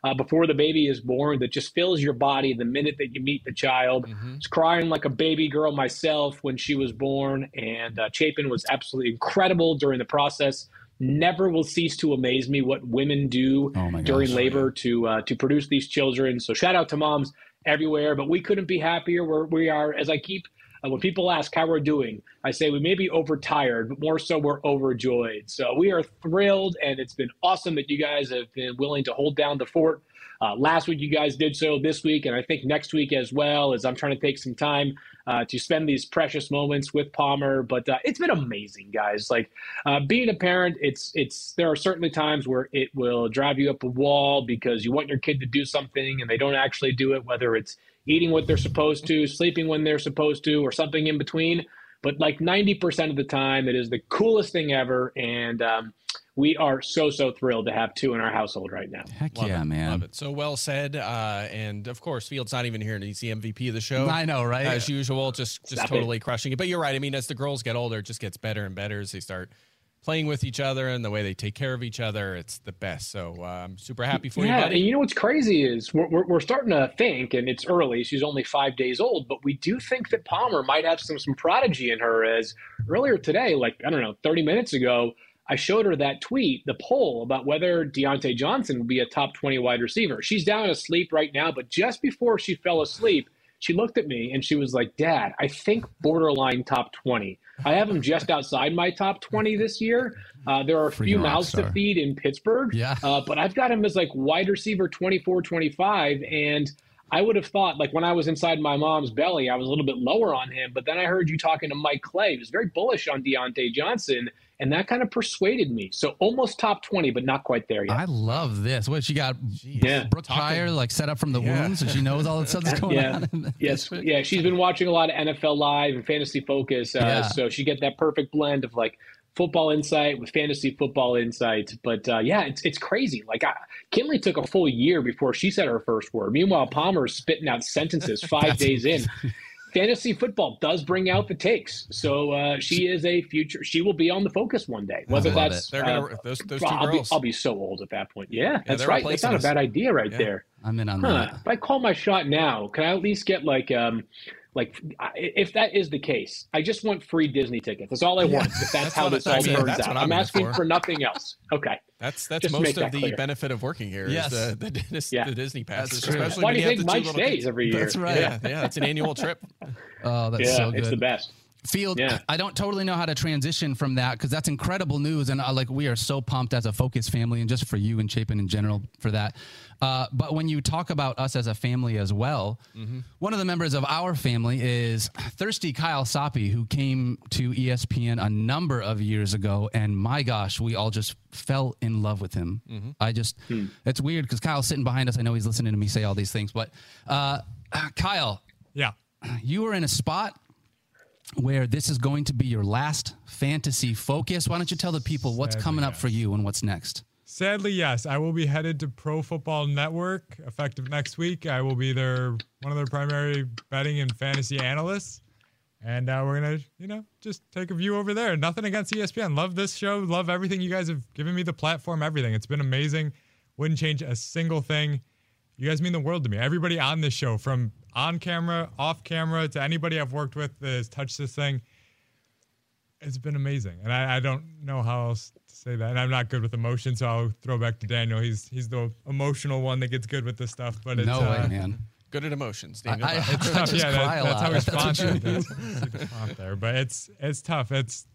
Speaker 5: uh, before the baby is born that just fills your body the minute that you meet the child.
Speaker 3: Mm-hmm.
Speaker 5: I was crying like a baby girl myself when she was born, and uh, Chapin was absolutely incredible during the process. Never will cease to amaze me what women do
Speaker 2: Oh my
Speaker 5: during
Speaker 2: gosh.
Speaker 5: labor to uh, to produce these children. So shout out to moms everywhere, but we couldn't be happier. We're, we are, as I keep, uh, when people ask how we're doing, I say we may be overtired, but more so we're overjoyed. So we are thrilled, and it's been awesome that you guys have been willing to hold down the fort. Uh, last week you guys did so, this week, and I think next week as well, as I'm trying to take some time uh, to spend these precious moments with Palmer. But uh, it's been amazing, guys. Like uh, being a parent, it's it's there are certainly times where it will drive you up a wall because you want your kid to do something and they don't actually do it, whether it's eating what they're supposed to, sleeping when they're supposed to, or something in between. But like ninety percent of the time, it is the coolest thing ever. And um, we are so, so thrilled to have two in our household right now.
Speaker 2: Heck
Speaker 3: Love
Speaker 2: yeah,
Speaker 3: it,
Speaker 2: man.
Speaker 3: Love it. So well said. Uh, and of course, Fields not even here, and he's the M V P of the show.
Speaker 2: I know, right?
Speaker 3: As usual, just just
Speaker 5: Stop
Speaker 3: totally crushing it. But you're right. I mean, as the girls get older, it just gets better and better as they start playing with each other and the way they take care of each other. It's the best. So uh, I'm super happy for
Speaker 5: Yeah,
Speaker 3: you,
Speaker 5: and
Speaker 3: buddy.
Speaker 5: you know what's crazy is we're, we're, we're starting to think, and it's early, she's only five days old, but we do think that Palmer might have some some prodigy in her. As earlier today, like, I don't know, thirty minutes ago, I showed her that tweet, the poll about whether Deontay Johnson would be a top twenty wide receiver. She's down asleep right now, but just before she fell asleep, she looked at me and she was like, Dad, I think borderline top twenty. I have him just outside my top twenty this year. Uh, there are a
Speaker 2: Freaking
Speaker 5: few
Speaker 2: rock
Speaker 5: mouths
Speaker 2: star.
Speaker 5: to feed in Pittsburgh,
Speaker 2: Yeah.
Speaker 5: uh, but I've got him as like wide receiver twenty-four, twenty-five. And I would have thought, like when I was inside my mom's belly, I was a little bit lower on him. But then I heard you talking to Mike Clay. He was very bullish on Deontay Johnson, and that kind of persuaded me. So almost top twenty, but not quite there yet.
Speaker 2: I love this. What, she got
Speaker 5: Yeah.
Speaker 2: Brooke
Speaker 3: Talking-
Speaker 2: Pryor like set up from the
Speaker 3: Yeah.
Speaker 2: womb, so she knows all the stuff that's going
Speaker 5: Yeah.
Speaker 2: on.
Speaker 5: Yes, yeah, she's been watching a lot of N F L Live and Fantasy Focus, uh,
Speaker 2: Yeah.
Speaker 5: so she get that perfect blend of like football insight with fantasy football insight. But uh, yeah, it's it's crazy. Like I, Kinley took a full year before she said her first word. Meanwhile, Palmer's spitting out sentences five days in. Fantasy football does bring out the takes, so uh, she is a future. She will be on the Focus one day. Whether
Speaker 2: love
Speaker 5: that's
Speaker 2: it.
Speaker 3: They're gonna
Speaker 5: uh,
Speaker 3: those those two
Speaker 5: I'll be,
Speaker 3: girls.
Speaker 5: I'll be so old at that point. Yeah, that's
Speaker 3: they're
Speaker 5: right. That's not a
Speaker 3: replacing
Speaker 5: bad
Speaker 3: us.
Speaker 5: idea right
Speaker 3: Yeah.
Speaker 5: there.
Speaker 2: I'm in on
Speaker 5: Huh.
Speaker 2: that.
Speaker 5: If I call my shot now, can I at least get like, um, like I- if that is the case, I just want free Disney tickets. That's all I want. If that's,
Speaker 3: That's
Speaker 5: how
Speaker 3: what
Speaker 5: this
Speaker 3: I-
Speaker 5: all
Speaker 3: I mean,
Speaker 5: turns
Speaker 3: that's
Speaker 5: out,
Speaker 3: what
Speaker 5: I'm
Speaker 3: I'm in
Speaker 5: asking
Speaker 3: for.
Speaker 5: for nothing else. Okay.
Speaker 3: That's that's
Speaker 5: Just to
Speaker 3: most
Speaker 5: make
Speaker 3: of
Speaker 5: that
Speaker 3: the
Speaker 5: clear.
Speaker 3: benefit of working here.
Speaker 2: Yes.
Speaker 3: Is the the, Dis-
Speaker 5: Yeah.
Speaker 3: the Disney passes,
Speaker 2: true.
Speaker 3: especially
Speaker 5: Why
Speaker 3: when
Speaker 5: do you
Speaker 3: have
Speaker 5: think
Speaker 3: the two
Speaker 5: Mike
Speaker 3: little
Speaker 5: stays
Speaker 3: kids.
Speaker 5: every year?
Speaker 2: That's right.
Speaker 3: Yeah, yeah, it's an annual trip.
Speaker 2: Oh, that's
Speaker 5: Yeah,
Speaker 2: so
Speaker 5: it's the
Speaker 2: good.
Speaker 5: best.
Speaker 2: Field,
Speaker 5: Yeah.
Speaker 2: I don't totally know how to transition from that because that's incredible news, and uh, like we are so pumped as a Focus family, and just for you and Chapin in general for that. Uh, but when you talk about us as a family as well,
Speaker 3: Mm-hmm.
Speaker 2: one of the members of our family is Thirsty Kyle Soppe, who came to E S P N a number of years ago, and my gosh, we all just fell in love with him.
Speaker 3: Mm-hmm.
Speaker 2: I just, it's weird because Kyle's sitting behind us. I know he's listening to me say all these things, but uh, Kyle,
Speaker 4: Yeah.
Speaker 2: you were in a spot where this is going to be your last fantasy focus. Why don't you tell the people what's
Speaker 4: Sadly,
Speaker 2: coming up
Speaker 4: yes.
Speaker 2: for you and what's next?
Speaker 4: Sadly, yes. I will be headed to Pro Football Network effective next week. I will be their one of their primary betting and fantasy analysts. And uh, we're going to, you know, just take a view over there. Nothing against E S P N. Love this show. Love everything you guys have given me, the platform, everything. It's been amazing. Wouldn't change a single thing. You guys mean the world to me. Everybody on this show, from on camera, off camera, to anybody I've worked with that has touched this thing, it's been amazing. And I, I don't know how else to say that. And I'm not good with emotion, so I'll throw back to Daniel. He's he's the emotional one that gets good with this stuff. But it's,
Speaker 2: No
Speaker 4: uh,
Speaker 2: way, man.
Speaker 3: Good at emotions.
Speaker 2: I,
Speaker 3: Daniel
Speaker 2: I,
Speaker 3: Bach.
Speaker 4: It's
Speaker 2: I
Speaker 4: tough.
Speaker 2: just
Speaker 4: Yeah,
Speaker 2: cry
Speaker 4: that,
Speaker 2: a
Speaker 4: that's how
Speaker 2: lot.
Speaker 4: we
Speaker 2: That's what
Speaker 4: sponsor.
Speaker 2: you do.
Speaker 4: That's, see the font there, but it's it's tough. It's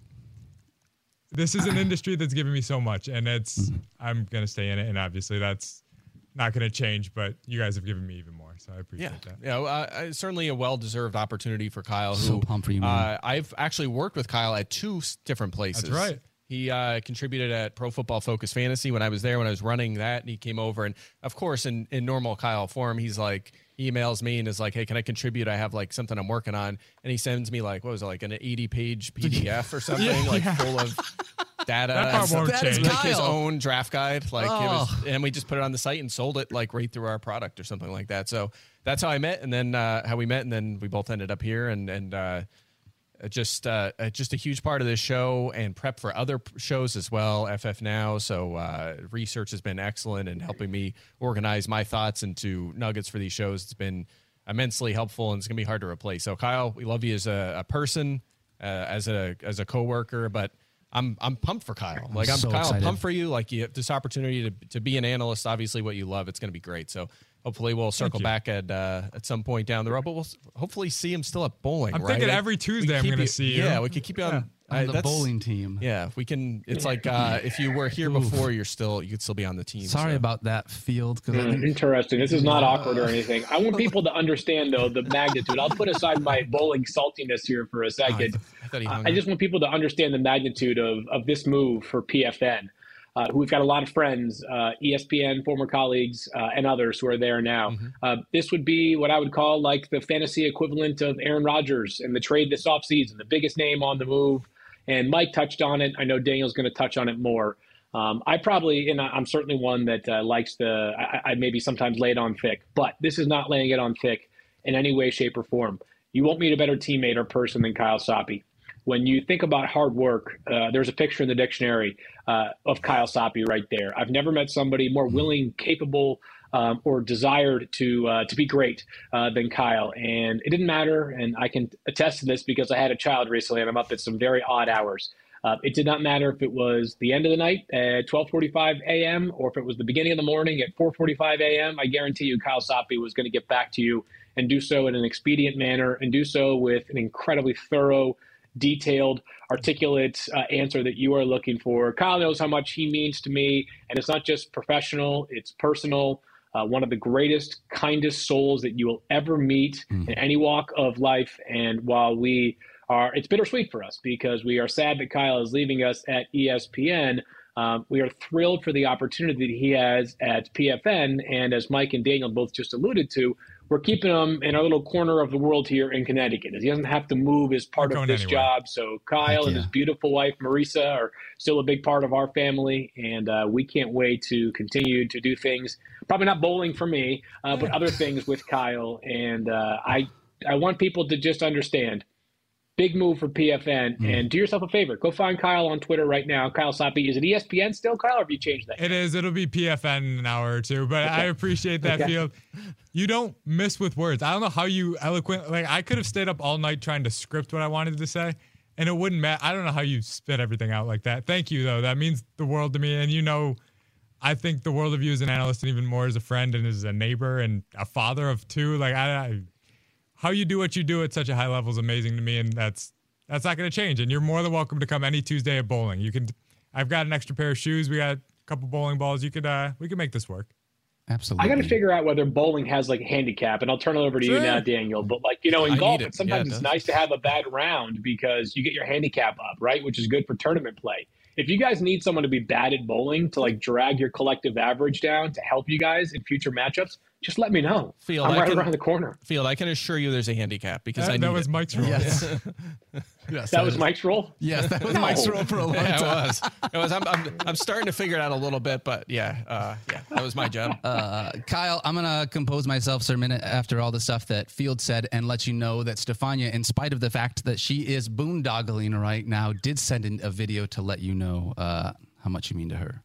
Speaker 4: this is an industry that's given me so much, and it's I'm gonna stay in it, and obviously that's not gonna change. But you guys have given me even more, so I appreciate
Speaker 3: Yeah,
Speaker 4: that.
Speaker 3: yeah, well, uh, uh, certainly a well-deserved opportunity for Kyle. Who,
Speaker 2: So pumped for you, man.
Speaker 3: Uh, I've actually worked with Kyle at two s- different places.
Speaker 4: That's right.
Speaker 3: He uh, contributed at Pro Football Focus Fantasy when I was there, when I was running that, and he came over. And of course, in, in normal Kyle form, he's like, he emails me and is like, hey, can I contribute? I have like something I'm working on. And he sends me like, what was it, like an eighty page P D F or something, like full of data.
Speaker 4: That part
Speaker 3: and
Speaker 4: won't
Speaker 3: stuff.
Speaker 2: That is
Speaker 4: change.
Speaker 3: Like his
Speaker 2: Kyle.
Speaker 3: own draft guide. Like it was,
Speaker 2: Oh.
Speaker 3: and we just put it on the site and sold it like right through our product or something like that. So that's how I met, and then uh, how we met, and then we both ended up here, and and uh, just uh, uh, just a huge part of this show and prep for other p- shows as well, F F Now. So uh, research has been excellent in helping me organize my thoughts into nuggets for these shows. It's been immensely helpful, and it's going to be hard to replace. So, Kyle, we love you as a, a person, uh, as a as a coworker, but I'm I'm pumped for Kyle. Like I'm,
Speaker 2: so
Speaker 3: Kyle,
Speaker 2: excited.
Speaker 3: pumped for you. Like you have this opportunity to to be an analyst, obviously what you love. It's going to be great. So hopefully we'll circle
Speaker 4: you.
Speaker 3: back at uh, at some point down the road. But we'll s- hopefully see him still at bowling.
Speaker 4: I'm
Speaker 3: right?
Speaker 4: thinking
Speaker 3: Like,
Speaker 4: every
Speaker 3: we
Speaker 4: Tuesday I'm
Speaker 3: keep
Speaker 4: gonna
Speaker 3: you-
Speaker 4: see you.
Speaker 3: Yeah, we could keep you on.
Speaker 4: Yeah.
Speaker 2: On
Speaker 3: I-
Speaker 2: the
Speaker 3: that's-
Speaker 2: bowling team.
Speaker 3: Yeah, if we can. It's like uh, if you were here before, you're still you could still be on the team.
Speaker 2: Sorry
Speaker 3: so.
Speaker 2: about that field because I
Speaker 5: Mm,
Speaker 2: think
Speaker 5: interesting. This is not awkward or anything. I want people to understand, though, the magnitude. I'll put aside my bowling saltiness here for a second.
Speaker 3: I thought he hung
Speaker 5: I
Speaker 3: up.
Speaker 5: just want people to understand the magnitude of, of this move for P F N. Uh, who we've got a lot of friends, uh, E S P N, former colleagues, uh, and others who are there now.
Speaker 3: Mm-hmm.
Speaker 5: Uh, this would be what I would call like the fantasy equivalent of Aaron Rodgers and the trade this offseason, the biggest name on the move. And Mike touched on it. I know Daniel's going to touch on it more. Um, I probably, and I'm certainly one that uh, likes the, I, I maybe sometimes lay it on thick, but this is not laying it on thick in any way, shape, or form. You won't meet a better teammate or person than Kyle Soppe. When you think about hard work, uh, there's a picture in the dictionary uh, of Kyle Soppe right there. I've never met somebody more willing, capable, um, or desired to uh, to be great uh, than Kyle. And it didn't matter, and I can attest to this because I had a child recently, and I'm up at some very odd hours. Uh, it did not matter if it was the end of the night at twelve forty-five a.m. or if it was the beginning of the morning at four forty-five a.m. I guarantee you Kyle Soppe was going to get back to you and do so in an expedient manner and do so with an incredibly thorough, detailed, articulate uh, answer that you are looking for. Kyle knows how much he means to me, and it's not just professional, it's personal. Uh, one of the greatest, kindest souls that you will ever meet
Speaker 2: Mm.
Speaker 5: in any walk of life. And while we are, it's bittersweet for us because we are sad that Kyle is leaving us at E S P N. Um, we are thrilled for the opportunity that he has at P F N. And as Mike and Daniel both just alluded to, we're keeping him in our little corner of the world here in Connecticut. He doesn't have to move as part
Speaker 4: Not
Speaker 5: of
Speaker 4: going
Speaker 5: this
Speaker 4: anywhere.
Speaker 5: job. So Kyle
Speaker 2: Heck
Speaker 5: and
Speaker 2: yeah.
Speaker 5: his beautiful wife, Marisa, are still a big part of our family. And uh, we can't wait to continue to do things, probably not bowling for me, uh, but other things with Kyle. And uh, I, I want people to just understand, big move for P F N.
Speaker 2: Mm.
Speaker 5: And do yourself a favor. Go find Kyle on Twitter right now. Kyle Soppe. Is it E S P N still, Kyle, or have you changed that?
Speaker 4: It is. It'll be P F N in an hour or two, but I appreciate that,
Speaker 5: Okay.
Speaker 4: Field. You don't miss with words. I don't know how you eloquent. Like I could have stayed up all night trying to script what I wanted to say, and it wouldn't matter. I don't know how you spit everything out like that. Thank you, though. That means the world to me. And you know, I think the world of you as an analyst, and even more as a friend and as a neighbor and a father of two. Like I, I how you do what you do at such a high level is amazing to me, and that's that's not going to change. And you're more than welcome to come any Tuesday at bowling. You can. I've got an extra pair of shoes. We got a couple bowling balls. You could. Uh, we could make this work.
Speaker 2: absolutely.
Speaker 5: I got to figure out whether bowling has like a handicap, and I'll turn it over to you
Speaker 4: Sure.
Speaker 5: now, Daniel. But like you know, in
Speaker 3: I
Speaker 5: golf,
Speaker 3: need it.
Speaker 5: it's sometimes
Speaker 3: Yeah, it
Speaker 5: it's
Speaker 3: does.
Speaker 5: nice to have a bad round because you get your handicap up, right? Which is good for tournament play. If you guys need someone to be bad at bowling to like drag your collective average down to help you guys in future matchups, just let me know.
Speaker 3: Field,
Speaker 5: I'm
Speaker 3: I
Speaker 5: right
Speaker 3: can-
Speaker 5: around the corner.
Speaker 3: Field, I can assure you there's a handicap because I
Speaker 4: That,
Speaker 3: need
Speaker 4: that was
Speaker 3: it.
Speaker 4: Mike's rule.
Speaker 2: Yes. yes.
Speaker 5: That was Mike's role.
Speaker 2: Yes, that was
Speaker 5: No.
Speaker 2: Mike's rule for a long
Speaker 3: Yeah, it
Speaker 2: time.
Speaker 3: was. It was. I'm, I'm, I'm starting to figure it out a little bit, but yeah, uh, yeah, that was my job.
Speaker 2: Uh, Kyle, I'm going to compose myself for a minute after all the stuff that Field said and let you know that Stefania, in spite of the fact that she is boondoggling right now, did send in a video to let you know uh, how much you mean to her.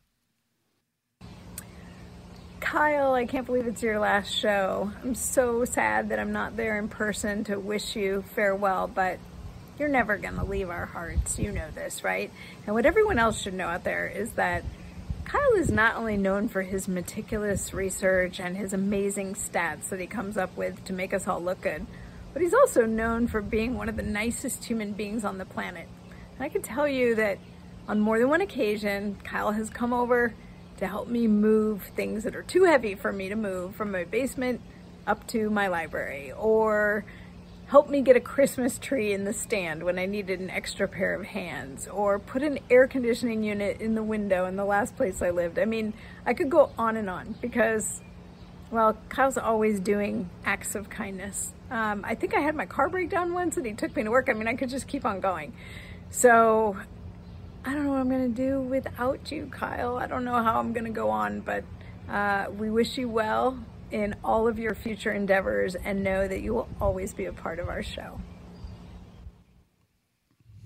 Speaker 6: Kyle, I can't believe it's your last show. I'm so sad that I'm not there in person to wish you farewell, but you're never going to leave our hearts. You know this, right? And what everyone else should know out there is that Kyle is not only known for his meticulous research and his amazing stats that he comes up with to make us all look good, but he's also known for being one of the nicest human beings on the planet. And I can tell you that on more than one occasion, Kyle has come over to help me move things that are too heavy for me to move from my basement up to my library, or help me get a Christmas tree in the stand when I needed an extra pair of hands, or put an air conditioning unit in the window in the last place I lived. I mean, I could go on and on because, well, Kyle's always doing acts of kindness. Um, I think I had my car break down once and he took me to work. I mean, I could just keep on going. So I don't know what I'm going to do without you, Kyle. I don't know how I'm going to go on, but uh, we wish you well in all of your future endeavors and know that you will always be a part of our show.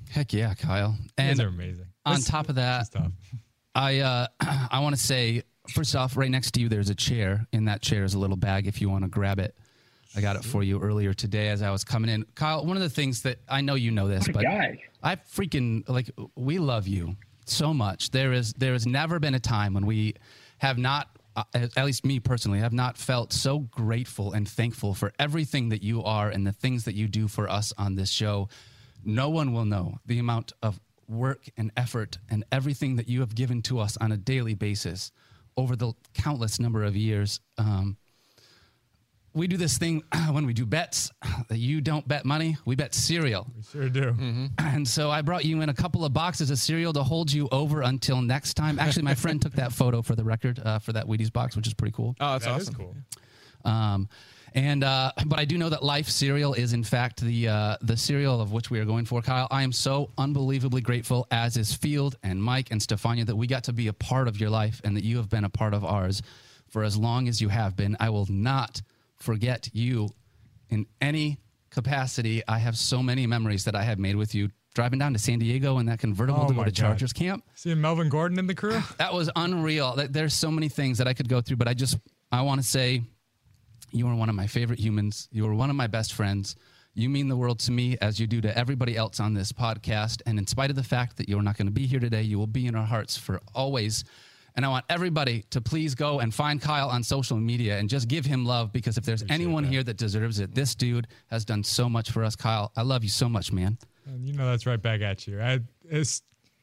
Speaker 2: Heck yeah, Kyle.
Speaker 4: You
Speaker 2: And
Speaker 4: guys are amazing.
Speaker 2: on
Speaker 4: This-
Speaker 2: top of that,
Speaker 4: this is tough.
Speaker 2: I uh, I want to say, first off, right next to you, there's a chair. In that chair is a little bag if you want to grab it. I got it for you earlier today as I was coming in. Kyle, one of the things that I know you know this,
Speaker 5: What a
Speaker 2: but
Speaker 5: guy.
Speaker 2: I freaking like we love you so much. There is there has never been a time when we have not, uh, at least me personally, have not felt so grateful and thankful for everything that you are and the things that you do for us on this show. No one will know the amount of work and effort and everything that you have given to us on a daily basis over the countless number of years. Um, we do this thing when we do bets that you don't bet money, we bet cereal.
Speaker 4: We sure do.
Speaker 2: And so I brought you in a couple of boxes of cereal to hold you over until next time. Actually, my friend took that photo for the record uh, for that Wheaties box, which is pretty cool.
Speaker 3: Oh, that's
Speaker 4: That is
Speaker 3: awesome.
Speaker 4: cool.
Speaker 2: Um, and uh, but I do know that Life cereal is in fact the uh, the cereal of which we are going for, Kyle. I am so unbelievably grateful, as is Field and Mike and Stefania, that we got to be a part of your life and that you have been a part of ours for as long as you have been. I will not forget you in any capacity. I have so many memories that I have made with you driving down to San Diego in that convertible
Speaker 4: Oh
Speaker 2: to go
Speaker 4: my
Speaker 2: to
Speaker 4: God.
Speaker 2: Chargers camp.
Speaker 4: Seeing Melvin Gordon in the crew?
Speaker 2: That was unreal. Th- There's so many things that I could go through, but I just, I want to say you are one of my favorite humans. You are one of my best friends. You mean the world to me as you do to everybody else on this podcast. And in spite of the fact that you're not going to be here today, you will be in our hearts for always. And I want everybody to please go and find Kyle on social media and just give him love, because if there's anyone here that deserves it, this dude has done so much for us. Kyle, I love you so much, man.
Speaker 4: And you know that's right back at you. I, it's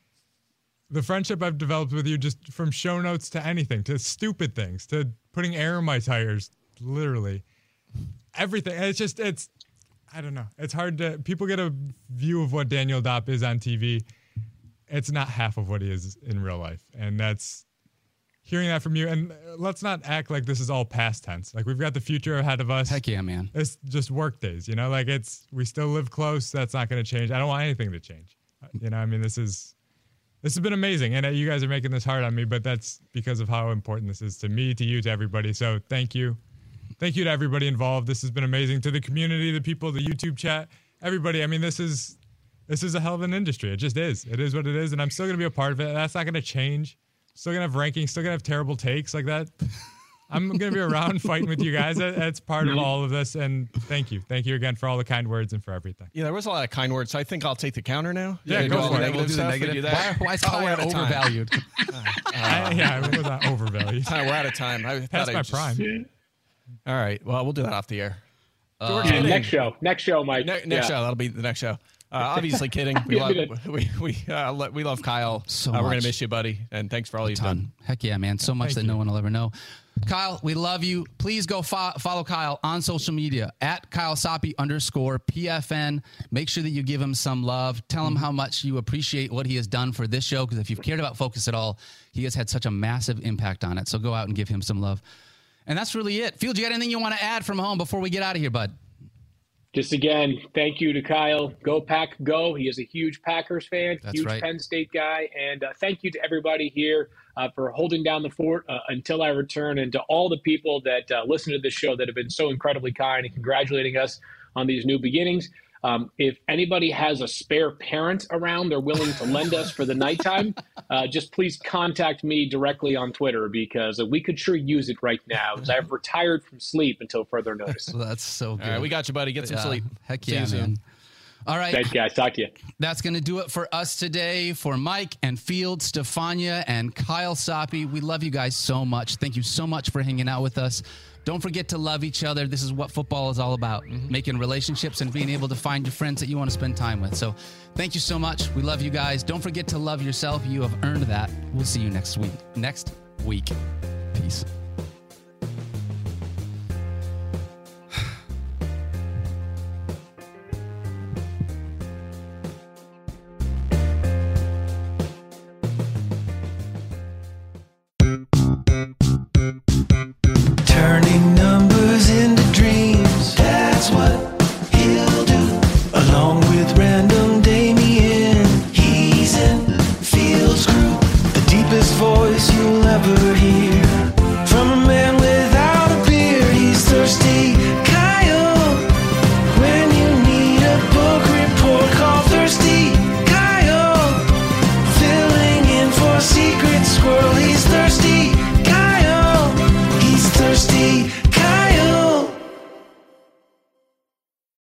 Speaker 4: the friendship I've developed with you, just from show notes to anything, to stupid things, to putting air in my tires, literally everything. It's just, it's, I don't know. It's hard to, people get a view of what Daniel Dopp is on T V. It's not half of what he is in real life. And that's, hearing that from you, and let's not act like this is all past tense. Like, we've got the future ahead of us.
Speaker 2: Heck yeah, man.
Speaker 4: It's just work days, you know, like it's, we still live close. That's not going to change. I don't want anything to change. You know, I mean, this is, this has been amazing. And uh, you guys are making this hard on me, but that's because of how important this is to me, to you, to everybody. So thank you. Thank you to everybody involved. This has been amazing. To the community, the people, the YouTube chat, everybody. I mean, this is, this is a hell of an industry. It just is. It is what it is. And I'm still going to be a part of it. That's not going to change. Still gonna have rankings, still gonna have terrible takes like that. I'm gonna be around fighting with you guys. That, that's part of all of this. And thank you. Thank you again for all the kind words and for everything.
Speaker 3: Yeah, there was a lot of kind words, so I think I'll take the counter now.
Speaker 4: Yeah,
Speaker 3: You
Speaker 4: go
Speaker 3: all
Speaker 4: for
Speaker 3: the
Speaker 4: it.
Speaker 3: negative
Speaker 2: We'll do the
Speaker 3: stuff. We
Speaker 2: negative.
Speaker 3: do that.
Speaker 2: Why, why is
Speaker 3: Oh, we're
Speaker 2: Kyle
Speaker 3: out of time.
Speaker 2: overvalued?
Speaker 4: I, yeah, it was not overvalued.
Speaker 3: Time, we're out of time. I
Speaker 4: Past
Speaker 3: thought I
Speaker 4: my
Speaker 3: just-
Speaker 4: prime.
Speaker 3: All right. Well, we'll do that off the air.
Speaker 5: Yeah,
Speaker 3: kidding.
Speaker 5: next show. Next show, Mike.
Speaker 3: Ne- next
Speaker 5: Yeah.
Speaker 3: show. That'll be the next show. Uh, obviously kidding. We
Speaker 5: Yeah,
Speaker 3: love
Speaker 5: we
Speaker 3: we we uh, lo- we love Kyle.
Speaker 2: So
Speaker 3: uh, we're gonna
Speaker 2: much.
Speaker 3: miss you, buddy, and thanks for all you've done.
Speaker 2: Ton. Heck yeah, man. So much
Speaker 4: Thank
Speaker 2: that
Speaker 4: you.
Speaker 2: no one will ever know. Kyle, we love you. Please go fo- follow Kyle on social media at Kyle Soppe underscore P F N. Make sure that you give him some love. Tell him how much you appreciate what he has done for this show, because if you've cared about Focus at all, he has had such a massive impact on it. So go out and give him some love. And that's really it. Field, you got anything you want to add from home before we get out of here, bud?
Speaker 5: Just again, thank you to Kyle. Go Pack, go. He is a huge Packers fan,
Speaker 2: That's
Speaker 5: huge
Speaker 2: right.
Speaker 5: Penn State guy. And uh, thank you to everybody here uh, for holding down the fort uh, until I return, and to all the people that uh, listen to this show that have been so incredibly kind and congratulating us on these new beginnings. Um, if anybody has a spare parent around they're willing to lend us for the nighttime, uh, just please contact me directly on Twitter, because uh, we could sure use it right now, because I've retired from sleep until further notice.
Speaker 2: Well, that's so good.
Speaker 3: All right, we got you, buddy. Get some
Speaker 2: Yeah.
Speaker 3: sleep.
Speaker 2: Heck
Speaker 3: See
Speaker 2: yeah,
Speaker 3: you soon.
Speaker 2: man. All right.
Speaker 5: Thanks, guys. Talk to you.
Speaker 2: That's going to do it for us today. For Mike and Field, Stefania, and Kyle Soppe, we love you guys so much. Thank you so much for hanging out with us. Don't forget to love each other. This is what football is all about, making relationships and being able to find your friends that you want to spend time with. So thank you so much. We love you guys. Don't forget to love yourself. You have earned that. We'll see you next week. Next week. Peace.
Speaker 1: Turning numbers into dreams, that's what he'll do. Along with